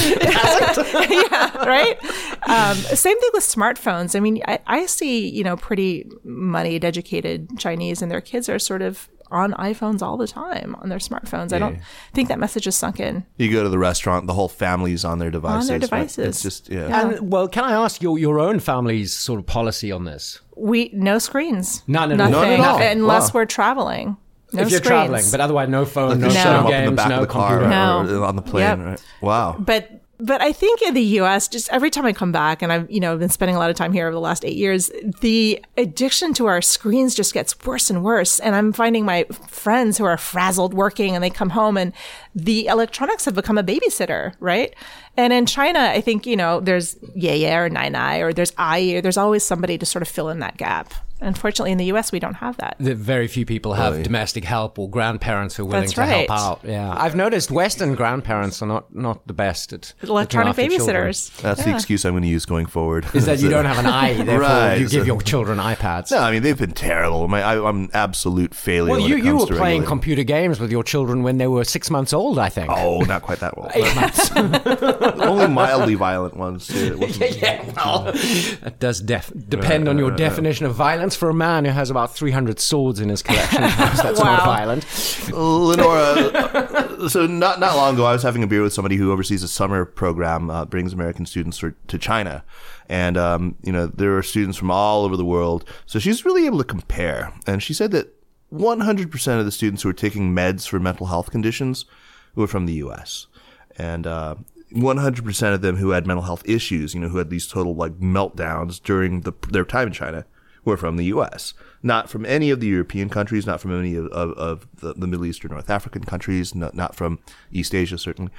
right? Same thing with smartphones. I mean, I see, pretty moneyed, educated Chinese, and their kids are sort of on iPhones all the time, on their smartphones. I don't think that message is sunk in. You go to the restaurant, the whole family's on their devices. On their devices. Right? It's just, And, can I ask your own family's sort of policy on this? No screens. Nothing at all. Unless we're traveling. No if you're screens. Traveling, but otherwise no phone, no games, no computer. Or on the plane, right? Wow. But I think in the U.S., just every time I come back, and I've been spending a lot of time here over the last 8 years, the addiction to our screens just gets worse and worse. And I'm finding my friends who are frazzled working, and they come home, and the electronics have become a babysitter, right? And in China, I think there's Ye or Nai Nai, or there's Ai, or there's always somebody to sort of fill in that gap. Unfortunately, in the U.S., we don't have that. Very few people have domestic help or grandparents who are willing to help out. Yeah, I've noticed Western grandparents are not the best at electronic babysitters. That's the excuse I'm going to use going forward. Is that you don't have an eye, therefore right. you give your children iPads. No, I mean, they've been terrible. I'm an absolute failure. Well, when it comes you were to playing regulating. computer games with your children when they were 6 months old, I think. Oh, not quite that old. 8 months. Only mildly violent ones, too. Well, that does depend on your definition of violence. sense for a man who has about 300 swords in his collection. Perhaps that's not violent. Lenora, so not long ago, I was having a beer with somebody who oversees a summer program, brings American students to China. And, there are students from all over the world. So she's really able to compare. And she said that 100% of the students who were taking meds for mental health conditions were from the U.S. And 100% of them who had mental health issues, who had these total meltdowns during their time in China, were from the U.S. Not from any of the European countries, not from any of the Middle East or North African countries, not from East Asia, certainly.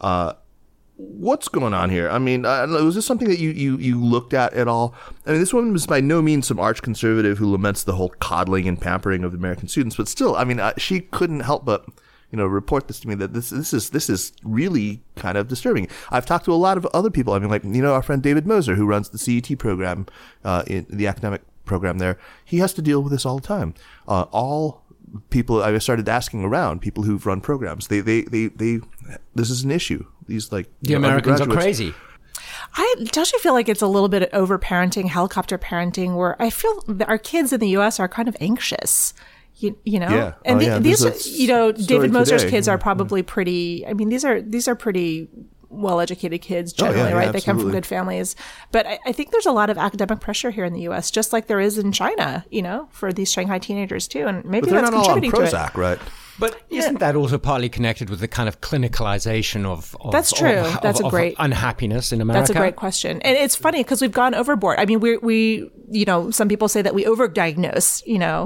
What's going on here? I mean, was this something that you looked at all? I mean, this woman was by no means some arch conservative who laments the whole coddling and pampering of American students, but still, I mean, she couldn't help but report this to me, that this is really kind of disturbing. I've talked to a lot of other people. I mean, our friend David Moser, who runs the CET program, in the academic program there, he has to deal with this all the time. All people, I started asking around people who've run programs. They this is an issue. These the Americans are crazy. Don't you feel like it's a little bit of over-parenting, helicopter parenting, where I feel that our kids in the U.S. are kind of anxious, you know? Yeah. And these, David Moser's today. kids are probably pretty, I mean, these are pretty well-educated kids generally, right? They come from good families. But I think there's a lot of academic pressure here in the U.S., just like there is in China, for these Shanghai teenagers too. And maybe that's contributing to it. They're not all on Prozac, right? But isn't that also partly connected with the kind of clinicalization of that's true. That's a great unhappiness in America? That's a great question. And it's funny because we've gone overboard. I mean, we some people say that we overdiagnose,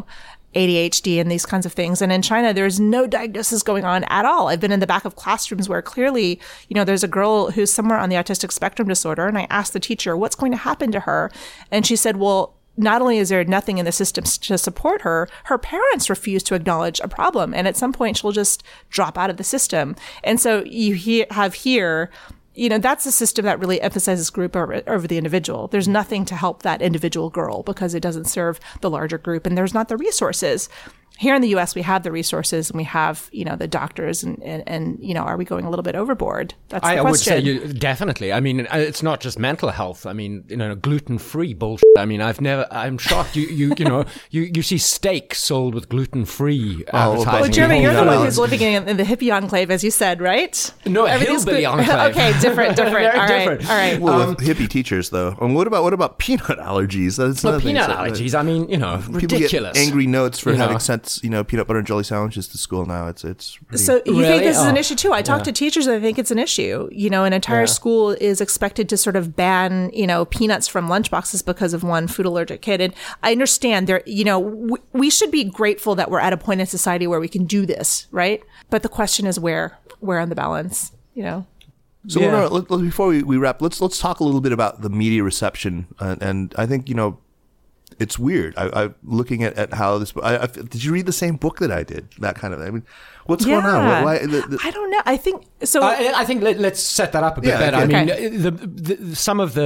ADHD and these kinds of things. And in China, there's no diagnosis going on at all. I've been in the back of classrooms where clearly, there's a girl who's somewhere on the autistic spectrum disorder. And I asked the teacher, what's going to happen to her? And she said, well, not only is there nothing in the system to support her, her parents refuse to acknowledge a problem. And at some point, she'll just drop out of the system. And so you have here, that's a system that really emphasizes group over the individual. There's nothing to help that individual girl because it doesn't serve the larger group, and there's not the resources. Here in the U.S., we have the resources and we have, the doctors and are we going a little bit overboard? That's the question. I would say definitely. I mean, it's not just mental health. I mean, gluten-free bullshit. I mean, I'm shocked. You see steak sold with gluten-free advertising. Well, Jeremy, you're the one who's living in the hippie enclave, as you said, right? No, hillbilly enclave. Okay, different. Very different. All right. Well, with hippie teachers, though. And what about peanut allergies? That's peanut allergies. I mean, ridiculous. People get angry notes for having sent peanut butter and jelly sandwiches to school now. It's pretty... So you think this is an issue too? I talk to teachers and I think it's an issue. An entire school is expected to sort of ban, peanuts from lunchboxes because of one food allergic kid. And I understand there, we should be grateful that we're at a point in society where we can do this, right? But the question is where on the balance, So Lenora, before we wrap, let's talk a little bit about the media reception. And I think, it's weird. I looking at how this. Did you read the same book that I did? That kind of. I mean, what's going on? Why, I don't know. I think so. I think let's set that up a bit better. Okay. I mean, some of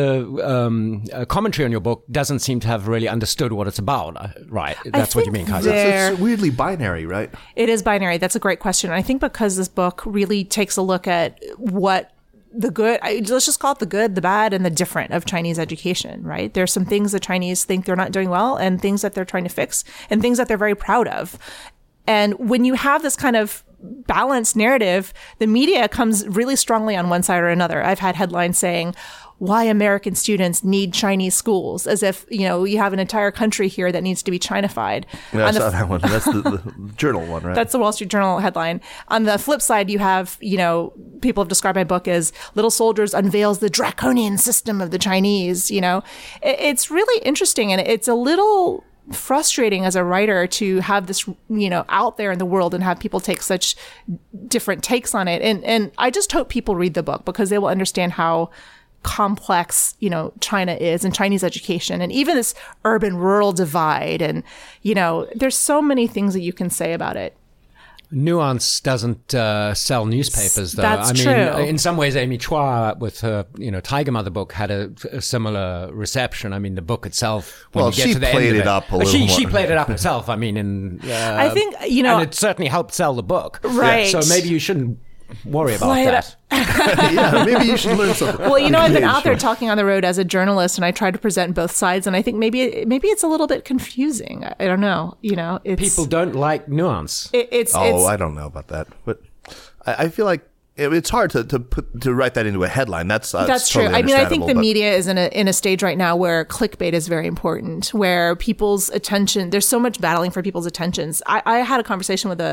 the commentary on your book doesn't seem to have really understood what it's about. Right? That's what you mean, Kaiser. It's weirdly binary, right? It is binary. That's a great question. I think because this book really takes a look at what. The good, let's just call it the good, the bad, and the different of Chinese education, right? There's some things the Chinese think they're not doing well and things that they're trying to fix and things that they're very proud of. And when you have this kind of balanced narrative, the media comes really strongly on one side or another. I've had headlines saying, why American students need Chinese schools, as if, you have an entire country here that needs to be Chinified. Yeah, I saw that one. That's the Journal one, right? That's the Wall Street Journal headline. On the flip side, you have, people have described my book as Little Soldiers unveils the draconian system of the Chinese, It's really interesting, and it's a little frustrating as a writer to have this, out there in the world and have people take such different takes on it. And I just hope people read the book because they will understand how complex, China is and Chinese education and even this urban rural divide. And, there's so many things that you can say about it. Nuance doesn't sell newspapers, though. That's true. In some ways, Amy Chua with her, Tiger Mother book had a similar reception. I mean, the book itself. When you get to the end of it, she played it up a little more. She played it up herself. I mean, I think and it certainly helped sell the book. Right. So maybe you shouldn't worry about that. Yeah, maybe you should learn something. Well, I've been out there talking on the road as a journalist, and I try to present both sides, and I think maybe it's a little bit confusing. I don't know. People don't like nuance. I don't know about that, but I feel like it's hard to write that into a headline. That's true. totally I mean, I think the but media is in a stage right now where clickbait is very important, where people's attention. There's so much battling for people's attentions. I had a conversation with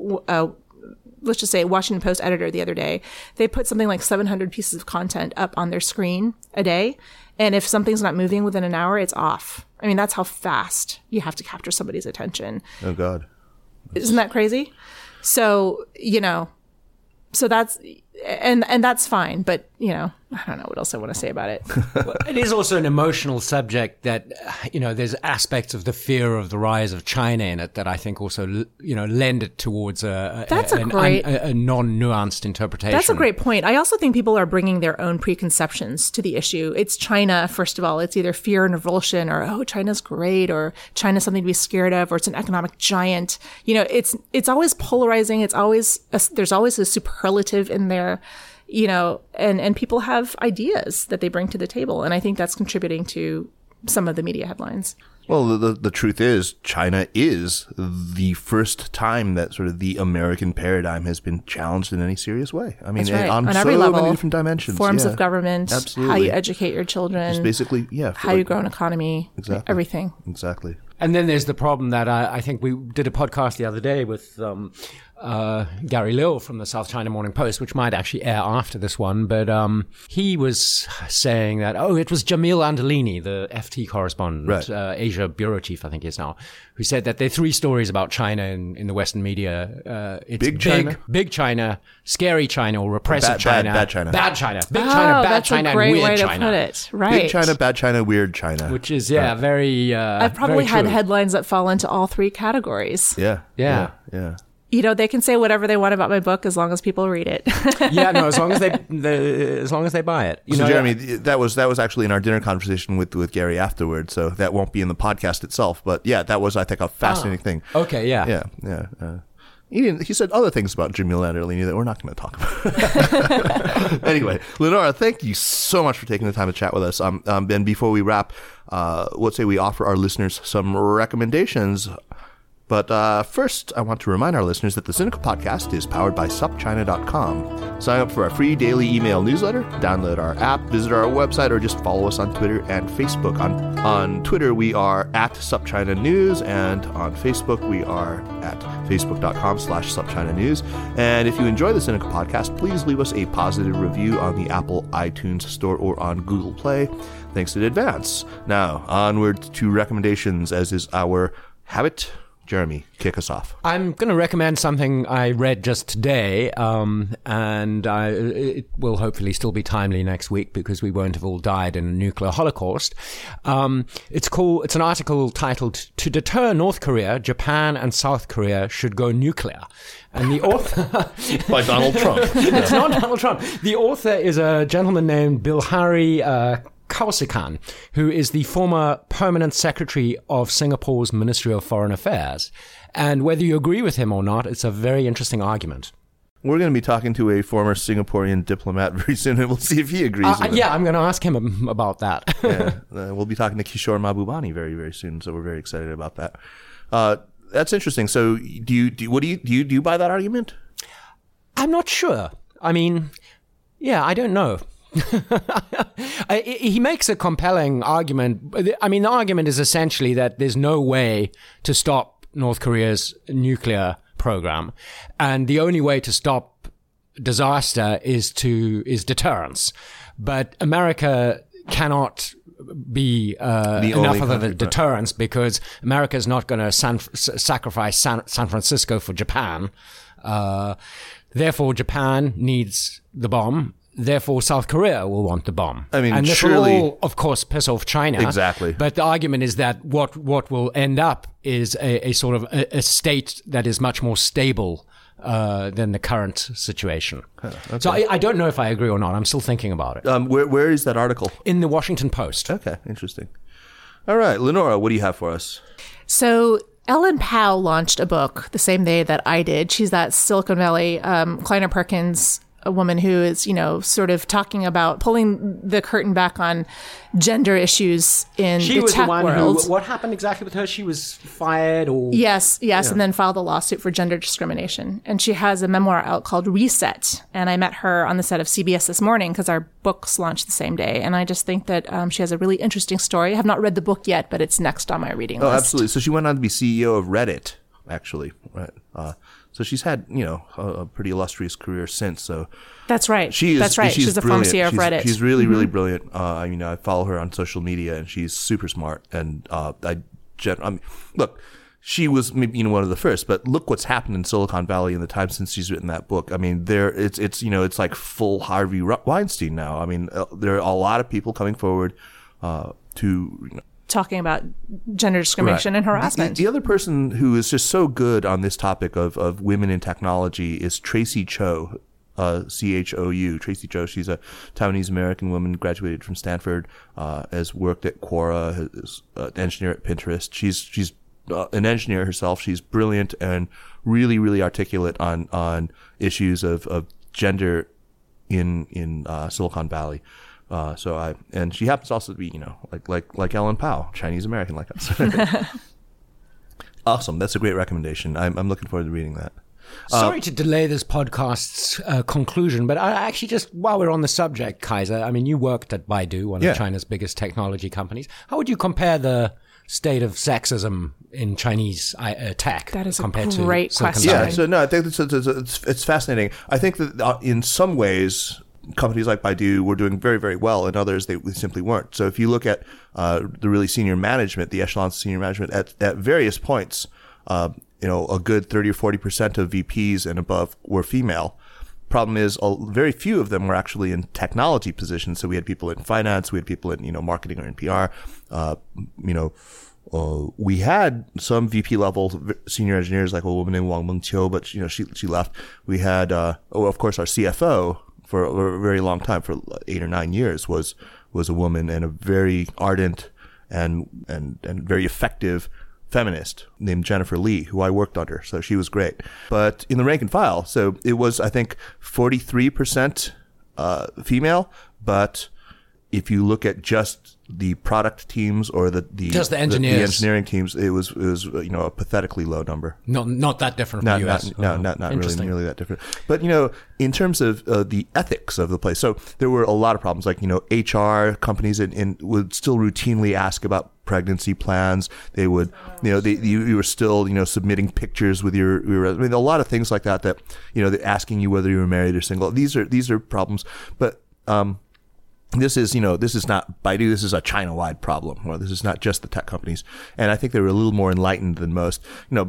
let's just say Washington Post editor the other day. They put something like 700 pieces of content up on their screen a day. And if something's not moving within an hour, it's off. I mean, that's how fast you have to capture somebody's attention. Oh, God. Isn't that crazy? So, so that's, and that's fine. But, I don't know what else I want to say about it. Well, it is also an emotional subject that, there's aspects of the fear of the rise of China in it that I think also, lend it towards a non-nuanced interpretation. That's a great point. I also think people are bringing their own preconceptions to the issue. It's China, first of all. It's either fear and revulsion or, oh, China's great, or China's something to be scared of, or it's an economic giant. It's always polarizing. There's always a superlative in there. And people have ideas that they bring to the table. And I think that's contributing to some of the media headlines. Well, the truth is, China is the first time that sort of the American paradigm has been challenged in any serious way. I mean, right. on every so level, many different dimensions. Forms of government, absolutely. How you educate your children. Just basically, how you grow an economy. Exactly. Everything. Exactly. And then there's the problem that I think we did a podcast the other day with Gary Lill from the South China Morning Post, which might actually air after this one. But he was saying that, it was Jamil Andolini, the FT correspondent, right. Asia bureau chief, I think he is now, who said that there are three stories about China in the Western media. It's big China, scary China, or repressive China. Bad China. Bad China. Big China, bad China, and weird China. That's a great way to put it. Right. Big China, bad China, weird China. Which is, very I've probably had headlines that fall into all three categories. Yeah. They can say whatever they want about my book as long as people read it. As long as they buy it. Jeremy, that was actually in our dinner conversation with Gary afterwards, so that won't be in the podcast itself. But yeah, that was, I think, a fascinating thing. Okay, yeah. Yeah. He said other things about Jamil Andolini that we're not going to talk about. Anyway, Lenora, thank you so much for taking the time to chat with us. And before we wrap, let's say we offer our listeners some recommendations. But first, I want to remind our listeners that the Cynical Podcast is powered by SupChina.com. Sign up for our free daily email newsletter, download our app, visit our website, or just follow us on Twitter and Facebook. On Twitter, we are at SupChina News, and on Facebook, we are at facebook.com/SupChina News. And if you enjoy the Cynical Podcast, please leave us a positive review on the Apple iTunes Store or on Google Play. Thanks in advance. Now, onward to recommendations, as is our habit. Jeremy, kick us off. I'm going to recommend something I read just today, and it will hopefully still be timely next week because we won't have all died in a nuclear holocaust. It's an article titled, "To Deter North Korea, Japan and South Korea Should Go Nuclear." And the author... By Donald Trump. It's not Donald Trump. The author is a gentleman named Bilhari Kausikan, who is the former permanent secretary of Singapore's Ministry of Foreign Affairs. And whether you agree with him or not, it's a very interesting argument. We're going to be talking to a former Singaporean diplomat very soon, and we'll see if he agrees with it. Yeah, I'm going to ask him about that. We'll be talking to Kishore Mahbubani very, very soon, so we're very excited about that. That's interesting. So do you buy that argument? I'm not sure. I mean, I don't know. He makes a compelling argument. I mean, the argument is essentially that there's no way to stop North Korea's nuclear program, and the only way to stop disaster is deterrence. But America cannot be enough of a deterrence because America is not going to sacrifice San Francisco for Japan. Therefore, Japan needs the bomb. Therefore, South Korea will want the bomb. I mean, and this surely, will all, of course, piss off China. Exactly. But the argument is that what will end up is a sort of a state that is much more stable than the current situation. Okay. So I don't know if I agree or not. I'm still thinking about it. Where is that article? In the Washington Post. Okay, interesting. All right, Lenora, what do you have for us? So Ellen Pao launched a book the same day that I did. She's that Silicon Valley Kleiner Perkins, a woman who is, sort of talking about pulling the curtain back on gender issues in the tech world. She was the one who, what happened exactly with her? She was fired or... Yes, and then filed a lawsuit for gender discrimination. And she has a memoir out called Reset. And I met her on the set of CBS this morning because our books launched the same day. And I just think that she has a really interesting story. I have not read the book yet, but it's next on my reading list. Oh, absolutely. So she went on to be CEO of Reddit, actually, right? So she's had, a pretty illustrious career since. So that's right. She's the former CEO of Reddit. She's really, really brilliant. I follow her on social media, and she's super smart. And look, she was maybe one of the first, but look what's happened in Silicon Valley in the time since she's written that book. I mean, it's like full Harvey Weinstein now. I mean, there are a lot of people coming forward to. Talking about gender discrimination and harassment. The other person who is just so good on this topic of women in technology is Tracy Cho, Chou. Tracy Cho, she's a Taiwanese American woman, graduated from Stanford, has worked at Quora, is an engineer at Pinterest. She's an engineer herself. She's brilliant and really, really articulate on issues of gender in Silicon Valley. And she happens also to be, like Ellen Pao, Chinese American like us. Awesome. That's a great recommendation. I'm looking forward to reading that. Sorry to delay this podcast's conclusion, but I actually just, while we're on the subject, Kaiser, I mean, you worked at Baidu, one of China's biggest technology companies. How would you compare the state of sexism in Chinese tech that is compared a great to Silicon question. Valley? Yeah, so no, I think it's fascinating. I think that in some ways, companies like Baidu were doing very, very well, and others they simply weren't. So if you look at the really senior management, the echelons of senior management, at various points, a good 30 or 40% of VPs and above were female. Problem is, very few of them were actually in technology positions. So we had people in finance, we had people in marketing or in PR. We had some VP level senior engineers, like a woman named Wang Mengqiu, but she left. We had, of course, our CFO. For a very long time, for 8 or 9 years, was a woman, and a very ardent and very effective feminist named Jennifer Lee, who I worked under. So she was great. But in the rank and file, so it was, I think, 43% female. But if you look at just the product teams or the engineering teams, it was a pathetically low number. Not that different from the US. Not really nearly that different. But in terms of the ethics of the place, so there were a lot of problems. Like HR companies would still routinely ask about pregnancy plans. They would you were still submitting pictures with your resume. A lot of things like that they're asking you whether you were married or single. These are problems, but. This is not Baidu. This is a China-wide problem. Well, this is not just the tech companies. And I think they were a little more enlightened than most.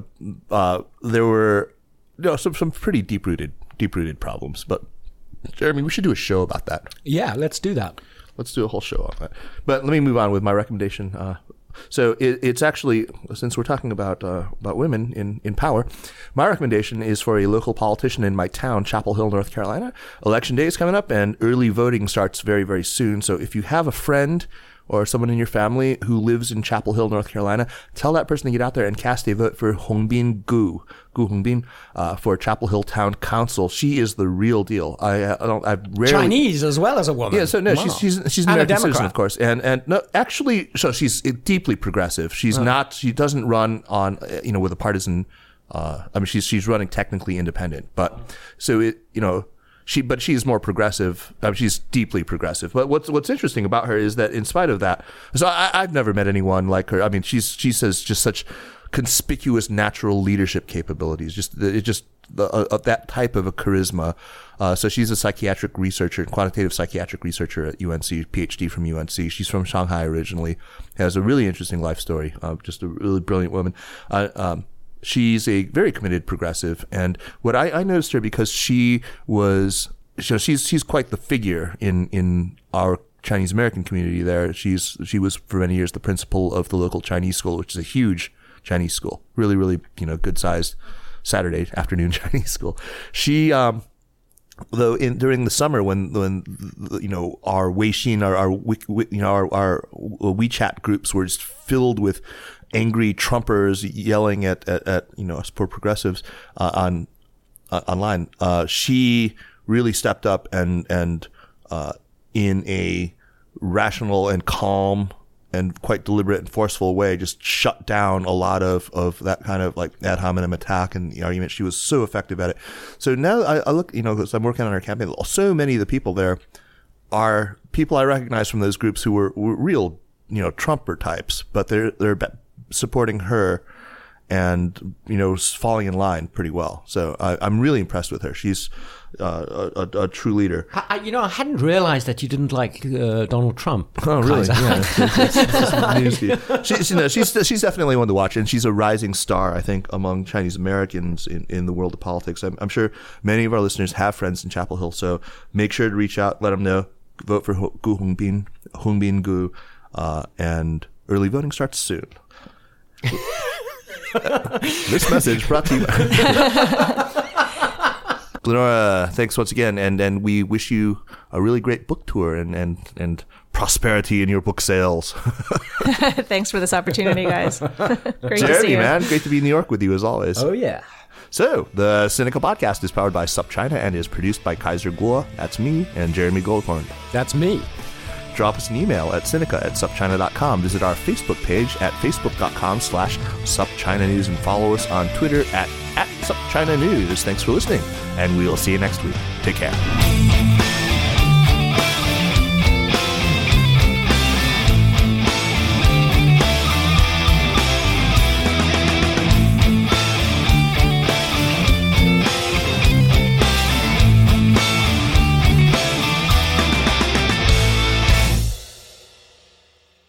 There were some pretty deep-rooted problems. But Jeremy, we should do a show about that. Yeah, let's do that. Let's do a whole show on that. But let me move on with my recommendation. So it's actually, since we're talking about women in power, my recommendation is for a local politician in my town, Chapel Hill, North Carolina. Election day is coming up, and early voting starts very, very soon. So if you have a friend or someone in your family who lives in Chapel Hill, North Carolina, tell that person to get out there and cast a vote for Hongbin Gu Hongbin, for Chapel Hill Town Council. She is the real deal. I've rarely Chinese as well as a woman. Yeah, so no, wow. she's an American citizen, of course, and no, actually, so she's deeply progressive. She's not. She doesn't run on with a partisan. She's running technically independent, but so she's more progressive. She's deeply progressive. But what's interesting about her is that in spite of that, so I've never met anyone like her. I mean, she says just such conspicuous natural leadership capabilities. That type of a charisma. So she's a psychiatric researcher, quantitative psychiatric researcher at UNC, PhD from UNC. She's from Shanghai originally. Has a really interesting life story. Just a really brilliant woman. She's a very committed progressive, and what I noticed her because she was, she's quite the figure in our Chinese American community there. She was for many years the principal of the local Chinese school, which is a huge Chinese school, really, really good sized Saturday afternoon Chinese school. She though during the summer when our Weixin, our WeChat groups were just filled with angry Trumpers yelling at poor progressives online. She really stepped up and in a rational and calm and quite deliberate and forceful way, just shut down a lot of that kind of like ad hominem attack and the argument. She was so effective at it. So now I look, because I'm working on her campaign, so many of the people there are people I recognize from those groups who were real, Trumper types, but they're supporting her and, falling in line pretty well. So I'm really impressed with her. She's a true leader. I hadn't realized that you didn't like Donald Trump. Oh, really? Yeah. She's definitely one to watch, and she's a rising star, I think, among Chinese Americans in the world of politics. I'm sure many of our listeners have friends in Chapel Hill, so make sure to reach out, let them know, vote for Gu Hongbin, Hongbin Gu, and early voting starts soon. This message brought to you by Glenora, thanks once again, and we wish you a really great book tour and prosperity in your book sales. Thanks for this opportunity, guys. Great Jeremy, to see you. man, great to be in New York with you as always. Oh, yeah. So, the Sinica Podcast is powered by SupChina and is produced by Kaiser Kuo, that's me, and Jeremy Goldhorn. That's me. Drop us an email at sinica@supchina.com. Visit our Facebook page at facebook.com/SupChina News and follow us on Twitter at SupChina News. Thanks for listening, and we'll see you next week. Take care.